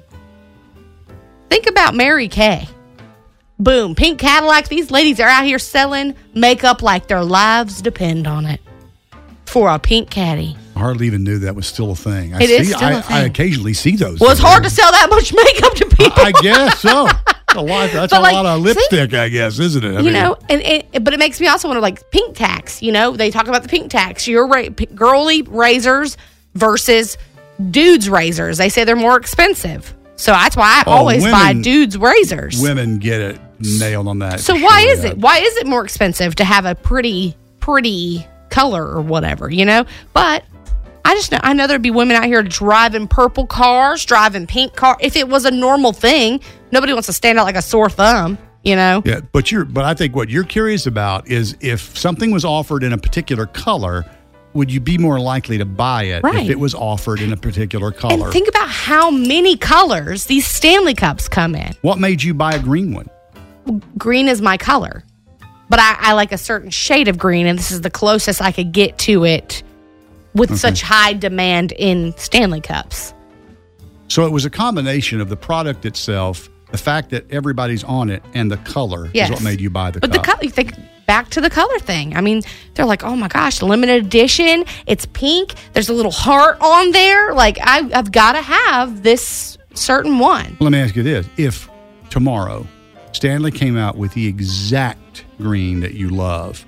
Think about Mary Kay. Boom, pink Cadillac. These ladies are out here selling makeup like their lives depend on it for a pink caddy. I hardly even knew that was still a thing. I it see, is still I, a thing. I occasionally see those. Well, it's hard to sell that much makeup to people. I, I guess so. A lot, that's but a like, lot of lipstick, see, I guess, isn't it? I you mean, know, and it, but it makes me also wonder, like, pink tax. You know, they talk about the pink tax. Your ra- girly razors versus dudes' razors. They say they're more expensive. So that's why I oh, always women, buy dudes' razors. Women get it nailed on that. So why sure, is yeah. it? Why is it more expensive to have a pretty, pretty color or whatever, you know? But I just know, I know there'd be women out here driving purple cars, driving pink cars. If it was a normal thing, nobody wants to stand out like a sore thumb, you know? Yeah, but you're, but I think what you're curious about is if something was offered in a particular color, would you be more likely to buy it right. if it was offered in a particular color? And think about how many colors these Stanley Cups come in. What made you buy a green one? Green is my color. But I, I like a certain shade of green, and this is the closest I could get to it with okay. such high demand in Stanley Cups. So it was a combination of the product itself, the fact that everybody's on it, and the color yes. is what made you buy the but cup. But the color, you think back to the color thing. I mean, they're like, oh my gosh, limited edition. It's pink. There's a little heart on there. Like, I, I've got to have this certain one. Let me ask you this. If tomorrow Stanley came out with the exact green that you love,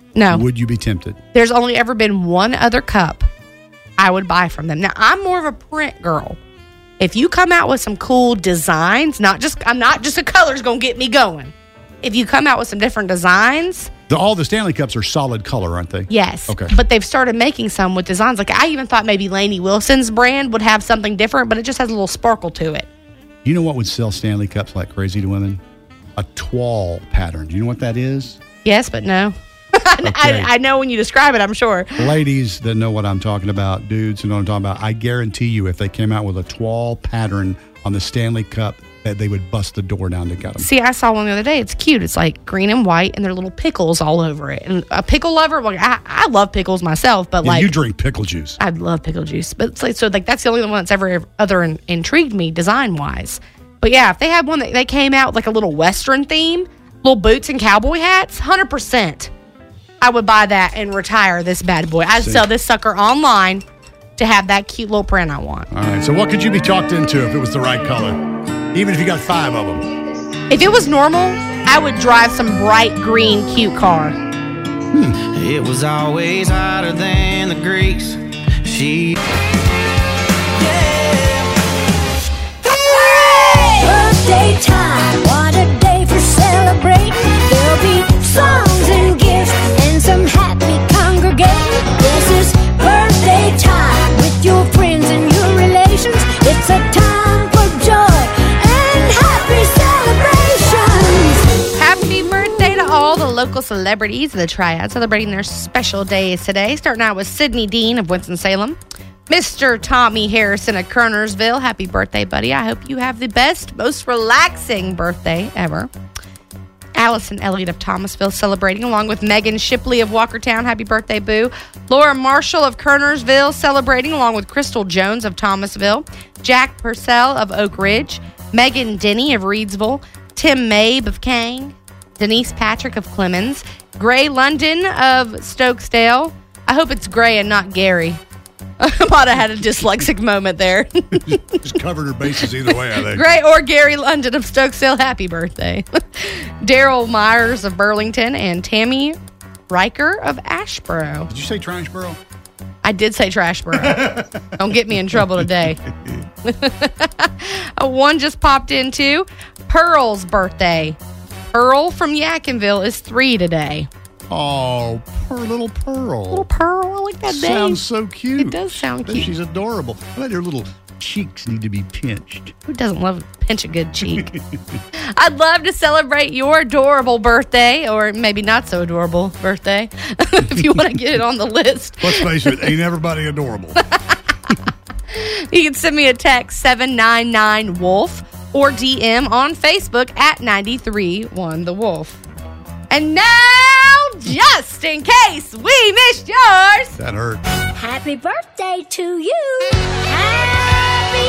No. Would you be tempted? There's only ever been one other cup I would buy from them. Now, I'm more of a print girl. If you come out with some cool designs, not just I'm not just a color's going to get me going. If you come out with some different designs. The, all the Stanley Cups are solid color, aren't they? Yes. Okay. But they've started making some with designs. Like, I even thought maybe Lainey Wilson's brand would have something different, but it just has a little sparkle to it. You know what would sell Stanley Cups like crazy to women? A toile pattern. Do you know what that is? Yes, but no. Okay. I, I know when you describe it, I'm sure. Ladies that know what I'm talking about, dudes who know what I'm talking about, I guarantee you if they came out with a toile pattern on the Stanley Cup, that they would bust the door down to get them. See, I saw one the other day. It's cute. It's like green and white, and there are little pickles all over it. And a pickle lover, like I, I love pickles myself, but yeah, like you drink pickle juice. I love pickle juice, but it's like so like that's the only one that's ever other in, intrigued me design wise. But yeah, if they had one that they came out with like a little Western theme, little boots and cowboy hats, one hundred percent, I would buy that and retire this bad boy. I'd See. sell this sucker online to have that cute little print I want. All right. So what could you be talked into if it was the right color? Even if you got five of them. If it was normal, I would drive some bright green cute car. Hmm. It was always hotter than the Greeks. She... Birthday time, what a day for celebrating. There'll be songs and gifts and some happy congregating. This is birthday time with your friends and your relations. It's a time for joy and happy celebrations. Happy birthday to all the local celebrities of the Triad celebrating their special days today. Starting out with Sydney Dean of Winston-Salem. Mister Tommy Harrison of Kernersville. Happy birthday, buddy. I hope you have the best, most relaxing birthday ever. Allison Elliott of Thomasville celebrating, along with Megan Shipley of Walkertown. Happy birthday, boo. Laura Marshall of Kernersville celebrating, along with Crystal Jones of Thomasville. Jack Purcell of Oak Ridge. Megan Denny of Reedsville. Tim Mabe of Kang. Denise Patrick of Clemens. Gray London of Stokesdale. I hope it's Gray and not Gary. I might have had a dyslexic moment there. Just covered her bases either way, I think. Gray or Gary London of Stokesdale, happy birthday. Daryl Myers of Burlington and Tammy Riker of Ashboro. Did you say Trashboro? I did say Trashboro. Don't get me in trouble today. One just popped in too. Pearl's birthday. Pearl from Yadkinville is three today. Oh, poor little Pearl. Little Pearl, I like that name. Sounds so cute. It does sound cute. She's adorable. I bet her little cheeks need to be pinched. Who doesn't love to pinch a good cheek? I'd love to celebrate your adorable birthday, or maybe not so adorable birthday, if you want to get it on the list. Let's face it, ain't everybody adorable. You can send me a text, seven nine nine wolf, or D M on Facebook at ninety-three one the wolf. And now, just in case we missed yours. That hurt. Happy birthday to you. Happy,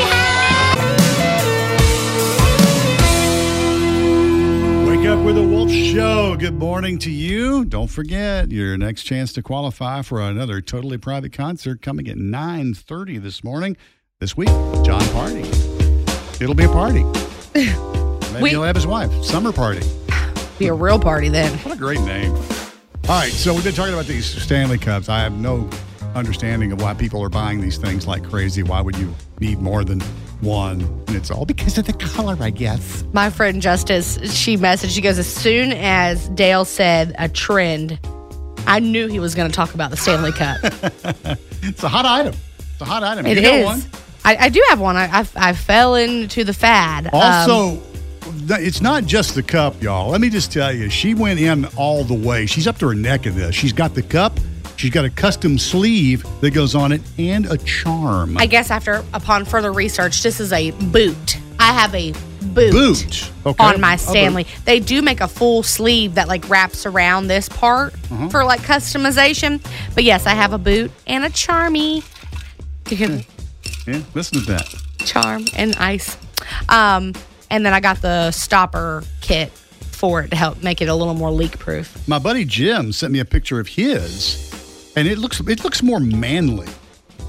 happy. Wake up with a Wolf Show. Good morning to you. Don't forget your next chance to qualify for another totally private concert coming at nine thirty this morning. This week, John Party. It'll be a party. Maybe we- he'll have his wife. Summer party. Be a real party then. What a great name. All right, so we've been talking about these Stanley Cups. I have no understanding of why people are buying these things like crazy. Why would you need more than one? And it's all because of the color, I guess. My friend Justice, she messaged, she goes, as soon as Dale said a trend, I knew he was going to talk about the Stanley Cup. It's a hot item. It's a hot item. It you got is. One? I, I do have one. I, I, I fell into the fad. Also, um, it's not just the cup, y'all. Let me just tell you, she went in all the way. She's up to her neck in this. She's got the cup. She's got a custom sleeve that goes on it and a charm. I guess after, upon further research, this is a boot. I have a boot, boot. Okay. on my Stanley. They do make a full sleeve that like wraps around this part uh-huh. for like customization. But yes, I have a boot and a charmy. You can yeah, listen to that. Charm and ice. Um, and then I got the stopper kit for it to help make it a little more leak proof. My buddy Jim sent me a picture of his, and it looks it looks more manly.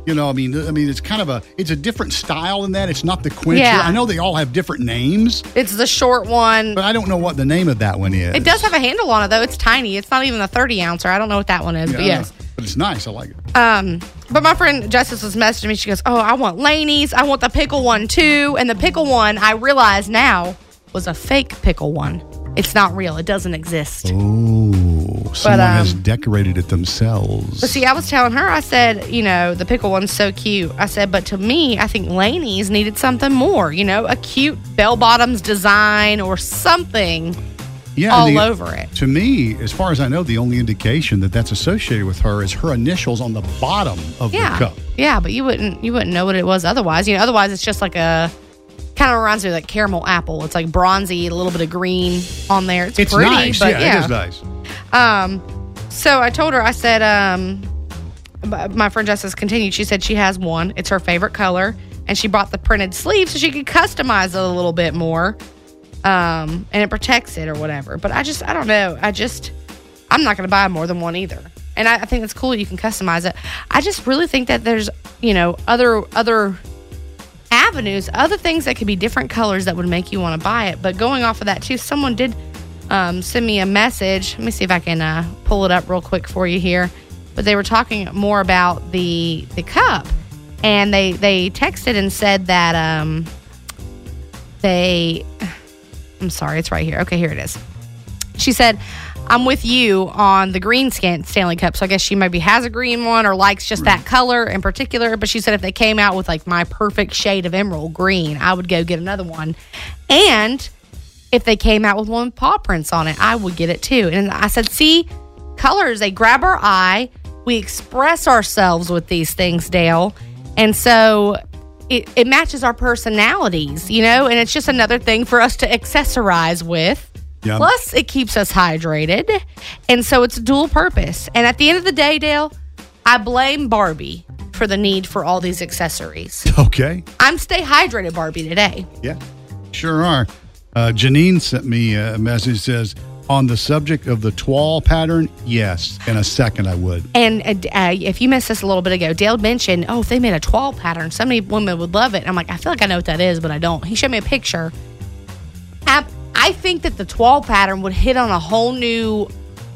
You know, I mean, I mean, it's kind of a, it's a different style than that. It's not the quencher. Yeah. I know they all have different names. It's the short one. But I don't know what the name of that one is. It does have a handle on it, though. It's tiny. It's not even a thirty ouncer. I don't know what that one is, Yeah, but yes. But it's nice. I like it. Um, but my friend Justice was messaging me. She goes, oh, I want Laney's. I want the pickle one, too. And the pickle one, I realize now, was a fake pickle one. It's not real. It doesn't exist. Oh, someone um, has decorated it themselves. But see, I was telling her, I said, you know, the pickle one's so cute. I said, but to me, I think Laney's needed something more, you know, a cute bell-bottoms design or something yeah, all the, over it. To me, as far as I know, the only indication that that's associated with her is her initials on the bottom of Yeah. the cup. Yeah, but you wouldn't you wouldn't know what it was otherwise. You know, otherwise it's just like a kind of reminds me of like caramel apple. It's like bronzy, a little bit of green on there. It's, It's pretty, nice. but yeah, yeah. it is nice. Um, so I told her, I said, um, b- my friend Justice continued. She said she has one. It's her favorite color, and she bought the printed sleeve so she could customize it a little bit more, um, and it protects it or whatever. But I just, I don't know. I just, I'm not going to buy more than one either. And I, I think it's cool you can customize it. I just really think that there's, you know, other other. avenues, other things that could be different colors that would make you want to buy it. But going off of that too, someone did um, send me a message. Let me see if I can uh, pull it up real quick for you here. But they were talking more about the the cup, and they they texted and said that um they. I'm sorry, it's right here. Okay, here it is. She said, I'm with you on the green scan Stanley Cup. So I guess she maybe has a green one or likes just that color in particular. But she said if they came out with like my perfect shade of emerald green, I would go get another one. And if they came out with one with paw prints on it, I would get it too. And I said, see, colors, they grab our eye. We express ourselves with these things, Dale. And so it, it matches our personalities, you know, and it's just another thing for us to accessorize with. Yep. Plus, it keeps us hydrated. And so it's dual purpose. And at the end of the day, Dale, I blame Barbie for the need for all these accessories. Okay. I'm Stay Hydrated Barbie today. Yeah, sure are. Uh, Janine sent me a message, says, on the subject of the toile pattern, yes, in a second I would. And uh, if you missed this a little bit ago, Dale mentioned, oh, if they made a toile pattern, so many women would love it. And I'm like, I feel like I know what that is, but I don't. He showed me a picture. I, I think that the toile pattern would hit on a whole new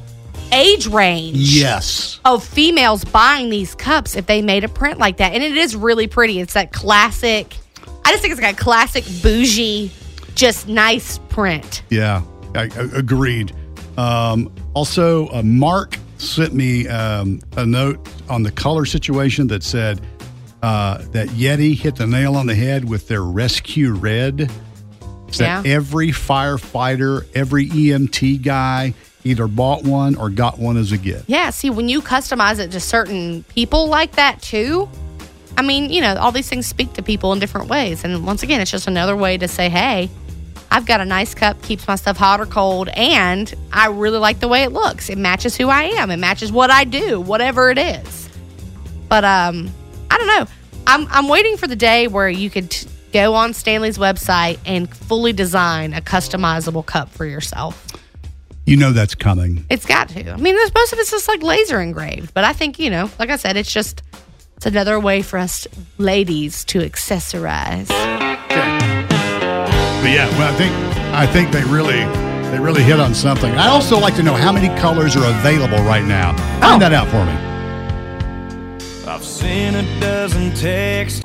age range. Yes. Of females buying these cups if they made a print like that. And it is really pretty. It's that classic, I just think it's like a classic bougie, just nice print. Yeah, I, I, agreed. Um, also, uh, Mark sent me um, a note on the color situation that said uh, that Yeti hit the nail on the head with their Rescue Red. So Yeah. that every firefighter, every E M T guy either bought one or got one as a gift. Yeah, see, when you customize it to certain people like that too, I mean, you know, all these things speak to people in different ways. And once again, it's just another way to say, hey, I've got a nice cup, keeps my stuff hot or cold, and I really like the way it looks. It matches who I am. It matches what I do, whatever it is. But um, I don't know. I'm I'm waiting for the day where you could t- go on Stanley's website and fully design a customizable cup for yourself. You know that's coming. It's got to. I mean, there's, most of it's just like laser engraved. But I think, you know, like I said, it's just, it's another way for us ladies to accessorize. But yeah, well, I think I think they really they really hit on something. I also like to know how many colors are available right now. Find that out for me. I've seen a dozen texts.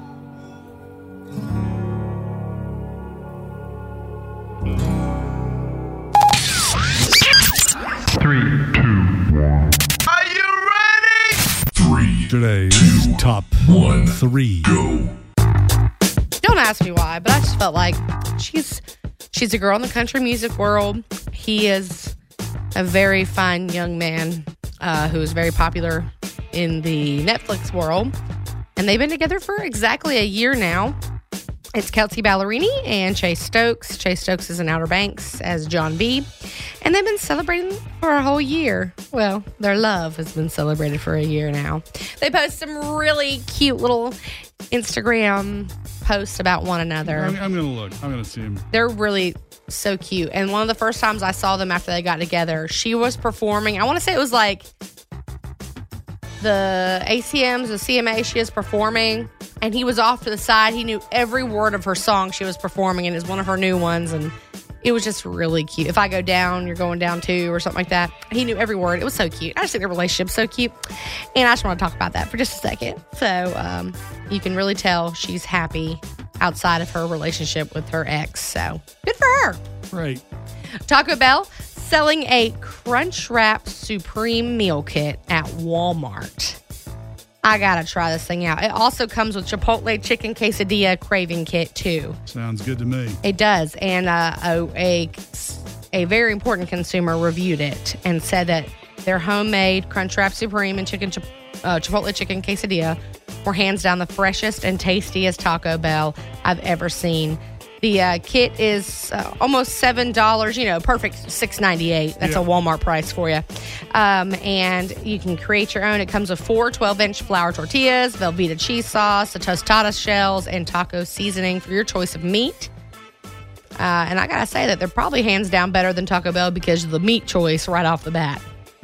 Three, two, one. Are you ready? Three. Today's two, top one, three. Go. Don't ask me why, but I just felt like she's she's a girl in the country music world. He is a very fine young man uh, who is very popular in the Netflix world. And they've been together for exactly a year now. It's Kelsey Ballerini and Chase Stokes. Chase Stokes is in Outer Banks as John B. And they've been celebrating for a whole year. Well, their love has been celebrated for a year now. They post some really cute little Instagram posts about one another. I'm, I'm going to look. I'm going to see him. They're really so cute. And one of the first times I saw them after they got together, she was performing. I want to say it was like the A C Ms, the C M A she is performing, and he was off to the side. He knew every word of her song she was performing, and it's one of her new ones, and it was just really cute. If I go down, you're going down too, or something like that. He knew every word. It was so cute. I just think their relationship's so cute, and I just want to talk about that for just a second. So um, you can really tell she's happy outside of her relationship with her ex, so good for her. Right. Taco Bell selling a Crunchwrap Supreme meal kit at Walmart. I gotta try this thing out. It also comes with Chipotle chicken quesadilla craving kit too. Sounds good to me. It does, and uh, a, a a very important consumer reviewed it and said that their homemade Crunchwrap Supreme and chicken uh, Chipotle chicken quesadilla were hands down the freshest and tastiest Taco Bell I've ever seen. The uh, kit is uh, almost seven dollars, you know, perfect six ninety-eight. That's yeah. a Walmart price for you. Um, and you can create your own. It comes with four twelve-inch flour tortillas, Velveeta cheese sauce, the tostada shells, and taco seasoning for your choice of meat. Uh, and I got to say that they're probably hands down better than Taco Bell because of the meat choice right off the bat.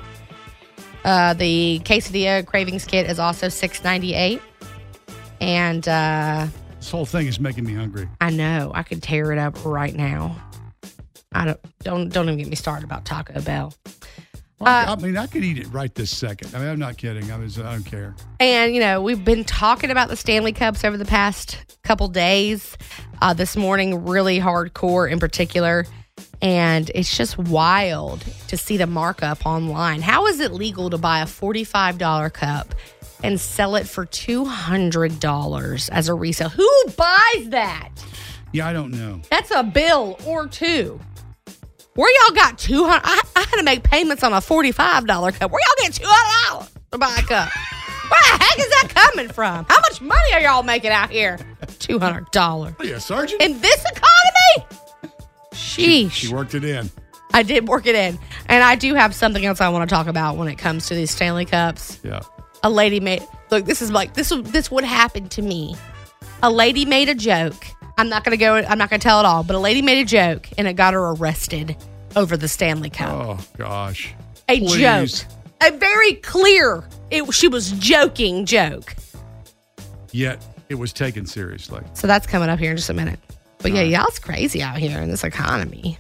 Uh, the quesadilla cravings kit is also six ninety-eight. And... Uh, This whole thing is making me hungry. I know. I could tear it up right now. I don't don't don't even get me started about Taco Bell. Well, uh, I mean, I could eat it right this second. I mean, I'm not kidding. I was, I don't care. And, you know, we've been talking about the Stanley Cups over the past couple days. Uh, this morning, really hardcore in particular. And it's just wild to see the markup online. How is it legal to buy a forty-five dollars cup and sell it for two hundred dollars as a resale? Who buys that? Yeah, I don't know. That's a bill or two. Where y'all got two hundred dollars? I, I had to make payments on a forty-five dollars cup. Where y'all get two hundred dollars to buy a cup? Where the heck is that coming from? How much money are y'all making out here? two hundred dollars. Oh, yeah, Sergeant? In this economy? Sheesh. She, she worked it in. I did work it in. And I do have something else I want to talk about when it comes to these Stanley Cups. Yeah. A lady made, look, this is like, this this would happen to me. A lady made a joke. I'm not going to go, I'm not going to tell it all, but a lady made a joke and it got her arrested over the Stanley Cup. Oh, gosh. A Please. joke. A very clear, it, she was joking joke. Yet it was taken seriously. So that's coming up here in just a minute. But yeah, y'all's crazy out here in this economy.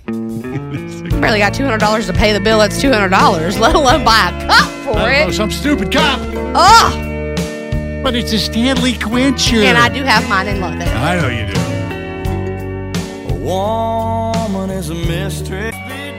Barely got two hundred dollars to pay the bill. It's two hundred dollars, let alone buy a cup for I it. don't know, some stupid cup. Oh! But it's a Stanley Quencher. And I do have mine and love it. I know you do. A woman is a mystery.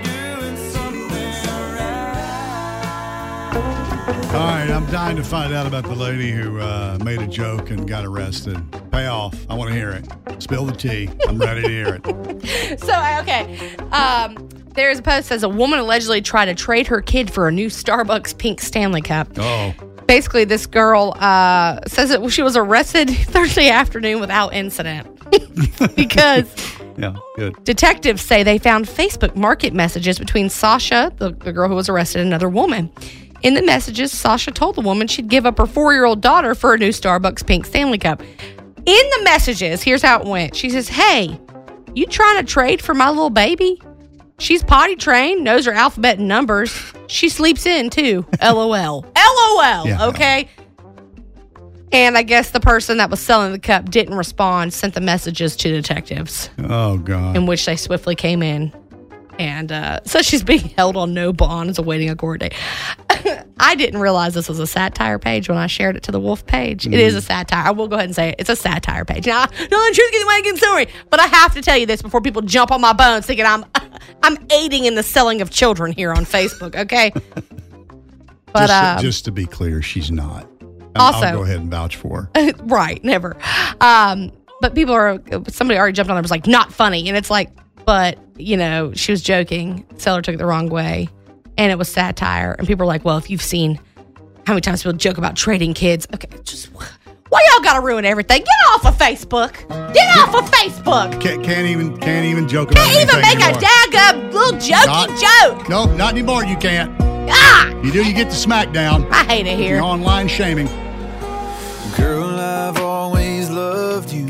All right, I'm dying to find out about the lady who uh, made a joke and got arrested. Pay off. I want to hear it. Spill the tea. I'm ready to hear it. So, okay. Um, there's a post that says a woman allegedly tried to trade her kid for a new Starbucks pink Stanley Cup. Oh. Basically, this girl uh, says that she was arrested Thursday afternoon without incident. Because yeah, good. Detectives say they found Facebook Market messages between Sasha, the, the girl who was arrested, and another woman. In the messages, Sasha told the woman she'd give up her four-year-old daughter for a new Starbucks pink Stanley Cup. In the messages, here's how it went. She says, hey, you trying to trade for my little baby? She's potty trained, knows her alphabet and numbers. She sleeps in, too. LOL. LOL, yeah. Okay? And I guess the person that was selling the cup didn't respond, sent the messages to detectives. Oh, God. In which they swiftly came in. And uh, so she's being held on no bond as awaiting a court date. I didn't realize this was a satire page when I shared it to the Wolf page. Mm. It is a satire. I will go ahead and say it. It's a satire page. Now, no, the truth getting away against story. But I have to tell you this before people jump on my bones thinking I'm I'm aiding in the selling of children here on Facebook, okay? But just, um, just to be clear, she's not. Also, I'll go ahead and vouch for her. Right, never. Um, but people are, somebody already jumped on it and was like, not funny. And it's like, but, you know, she was joking. Seller took it the wrong way. And it was satire. And people are like, well, if you've seen how many times people joke about trading kids. Okay, just, why y'all got to ruin everything? Get off of Facebook. Get off of Facebook. Can't, can't even can't even joke can't about Can't even make anymore. a daggum little jokey not, joke. No, not anymore. You can't. Ah! You do, you get the smackdown. I hate it here. The online shaming. Girl, I've always loved you.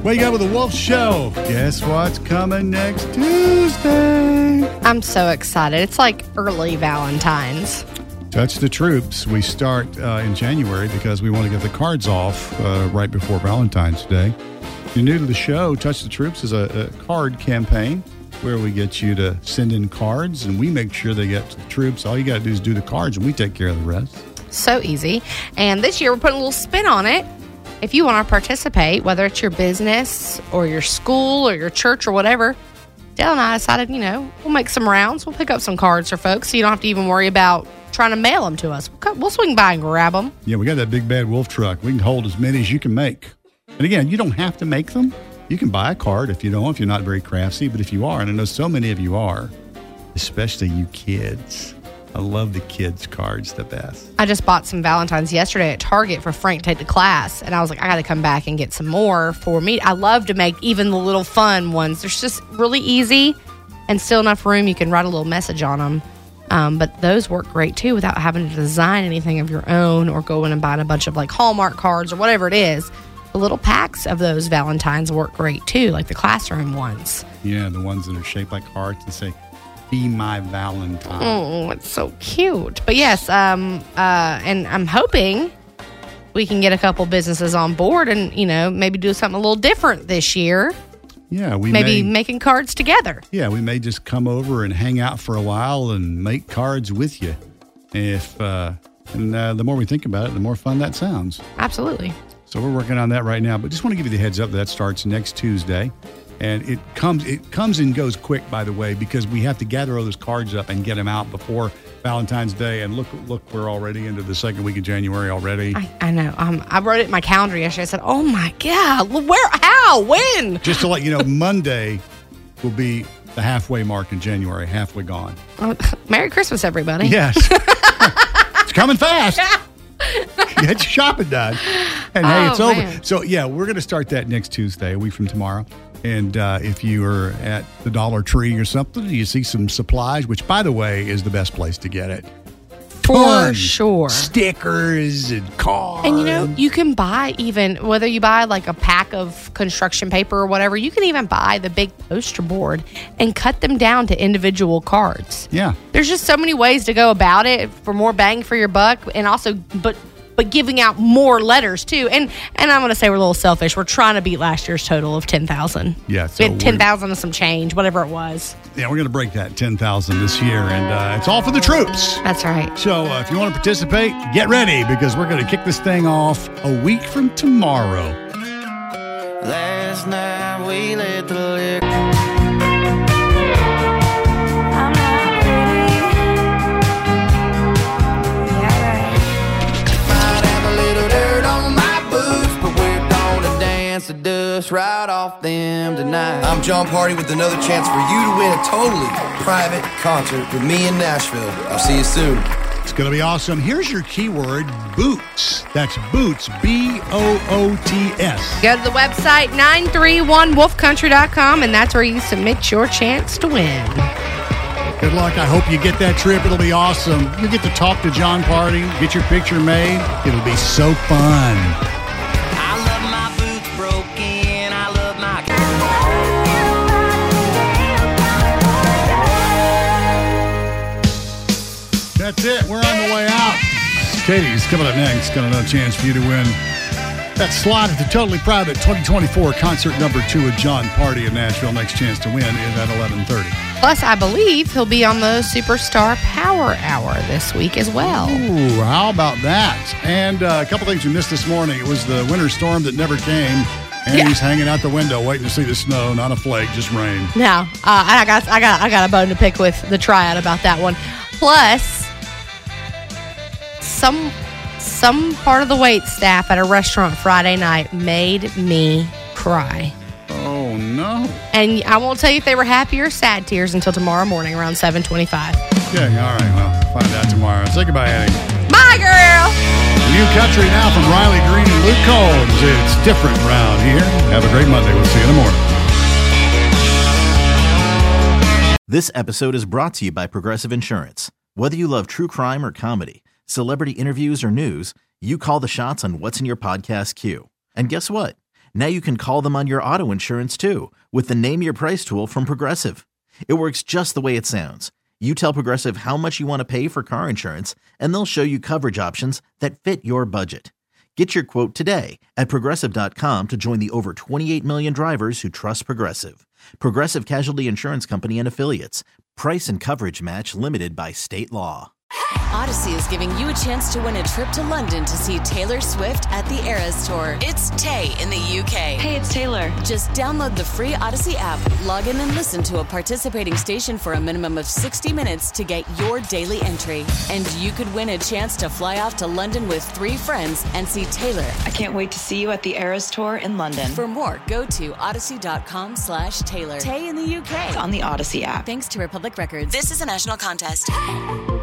Wake up with the Wolf Show. Guess what's coming next Tuesday? I'm so excited. It's like early Valentine's. Touch the Troops. We start uh, in January because we want to get the cards off uh, right before Valentine's Day. If you're new to the show, Touch the Troops is a, a card campaign where we get you to send in cards and we make sure they get to the troops. All you got to do is do the cards and we take care of the rest. So easy. And this year we're putting a little spin on it. If you want to participate, whether it's your business or your school or your church or whatever, Dale and I decided, you know, we'll make some rounds. We'll pick up some cards for folks so you don't have to even worry about trying to mail them to us. We'll swing by and grab them. Yeah, we got that big bad wolf truck. We can hold as many as you can make. And again, you don't have to make them. You can buy a card if you don't, if you're not very crafty. But if you are, and I know so many of you are, especially you kids. I love the kids' cards the best. I just bought some Valentines yesterday at Target for Frank to take to class. And I was like, I got to come back and get some more for me. I love to make even the little fun ones. They're just really easy and still enough room. You can write a little message on them. Um, but those work great, too, without having to design anything of your own or go in and buy a bunch of like Hallmark cards or whatever it is. The little packs of those Valentines work great, too, like the classroom ones. Yeah, the ones that are shaped like hearts and say, be my Valentine. Oh, it's so cute. But yes, um, uh, and I'm hoping we can get a couple businesses on board and, you know, maybe do something a little different this year. Yeah, we maybe may, making cards together. Yeah, we may just come over and hang out for a while and make cards with you. If uh, and uh, the more we think about it, the more fun that sounds. Absolutely. So we're working on that right now, but just want to give you the heads up that, that starts next Tuesday. And it comes it comes and goes quick, by the way, because we have to gather all those cards up and get them out before Valentine's Day. And look, look, we're already into the second week of January already. I, I know. Um, I wrote it in my calendar yesterday. I said, oh, my God. Where? How? When? Just to let you know, Monday will be the halfway mark in January, halfway gone. Uh, Merry Christmas, everybody. Yes. It's coming fast. Get your shopping done. And, hey, oh, it's man. over. So, yeah, we're going to start that next Tuesday, a week from tomorrow. And uh, if you are at the Dollar Tree or something, you see some supplies, which, by the way, is the best place to get it. For Tons. sure. Stickers and cards. And, you know, you can buy even, whether you buy like a pack of construction paper or whatever, you can even buy the big poster board and cut them down to individual cards. Yeah. There's just so many ways to go about it for more bang for your buck, and also, but but giving out more letters too. And and I'm going to say we're a little selfish. We're trying to beat last year's total of ten thousand. Yeah. So we had ten thousand and some change, whatever it was. Yeah, we're going to break that ten thousand this year, and uh, it's all for the troops. That's right. So uh, if you want to participate, get ready, because we're going to kick this thing off a week from tomorrow. Last night we let the liquor. The dust right off them tonight. I'm John Party with another chance for you to win a totally private concert with me in Nashville. I'll see you soon. It's going to be awesome. Here's your keyword, boots. That's boots, B O O T S. Go to the website nine three one wolf country dot com, and that's where you submit your chance to win. Good luck. I hope you get that trip. It'll be awesome. You get to talk to John Party, get your picture made. It'll be so fun. That's it. We're on the way out. Katie's coming up next. Got another chance for you to win that slot at the Totally Private twenty twenty-four concert number two with John Party of Nashville. Next chance to win is at eleven thirty. Plus, I believe he'll be on the Superstar Power Hour this week as well. Ooh, how about that? And uh, a couple things we missed this morning. It was the winter storm that never came. And yeah. He's hanging out the window waiting to see the snow, not a flake, just rain. Now, uh, I got, I got, I got a bone to pick with the triad about that one. Plus, some some part of the wait staff at a restaurant Friday night made me cry. Oh, no. And I won't tell you if they were happy or sad tears until tomorrow morning around seven twenty-five. Okay, all right. Well, find out tomorrow. Say goodbye, Eddie. Bye, girl. New country now from Riley Green and Luke Combs. It's different round here. Have a great Monday. We'll see you in the morning. This episode is brought to you by Progressive Insurance. Whether you love true crime or comedy, celebrity interviews or news, you call the shots on what's in your podcast queue. And guess what? Now you can call them on your auto insurance too with the Name Your Price tool from Progressive. It works just the way it sounds. You tell Progressive how much you want to pay for car insurance, and they'll show you coverage options that fit your budget. Get your quote today at Progressive dot com to join the over twenty-eight million drivers who trust Progressive. Progressive Casualty Insurance Company and Affiliates. Price and coverage match limited by state law. Odyssey is giving you a chance to win a trip to London to see Taylor Swift at the Eras Tour. It's Tay in the U K. Hey, it's Taylor. Just download the free Odyssey app, log in and listen to a participating station for a minimum of sixty minutes to get your daily entry. And you could win a chance to fly off to London with three friends and see Taylor. I can't wait to see you at the Eras Tour in London. For more, go to odyssey.com slash Taylor. Tay in the U K. It's on the Odyssey app. Thanks to Republic Records. This is a national contest.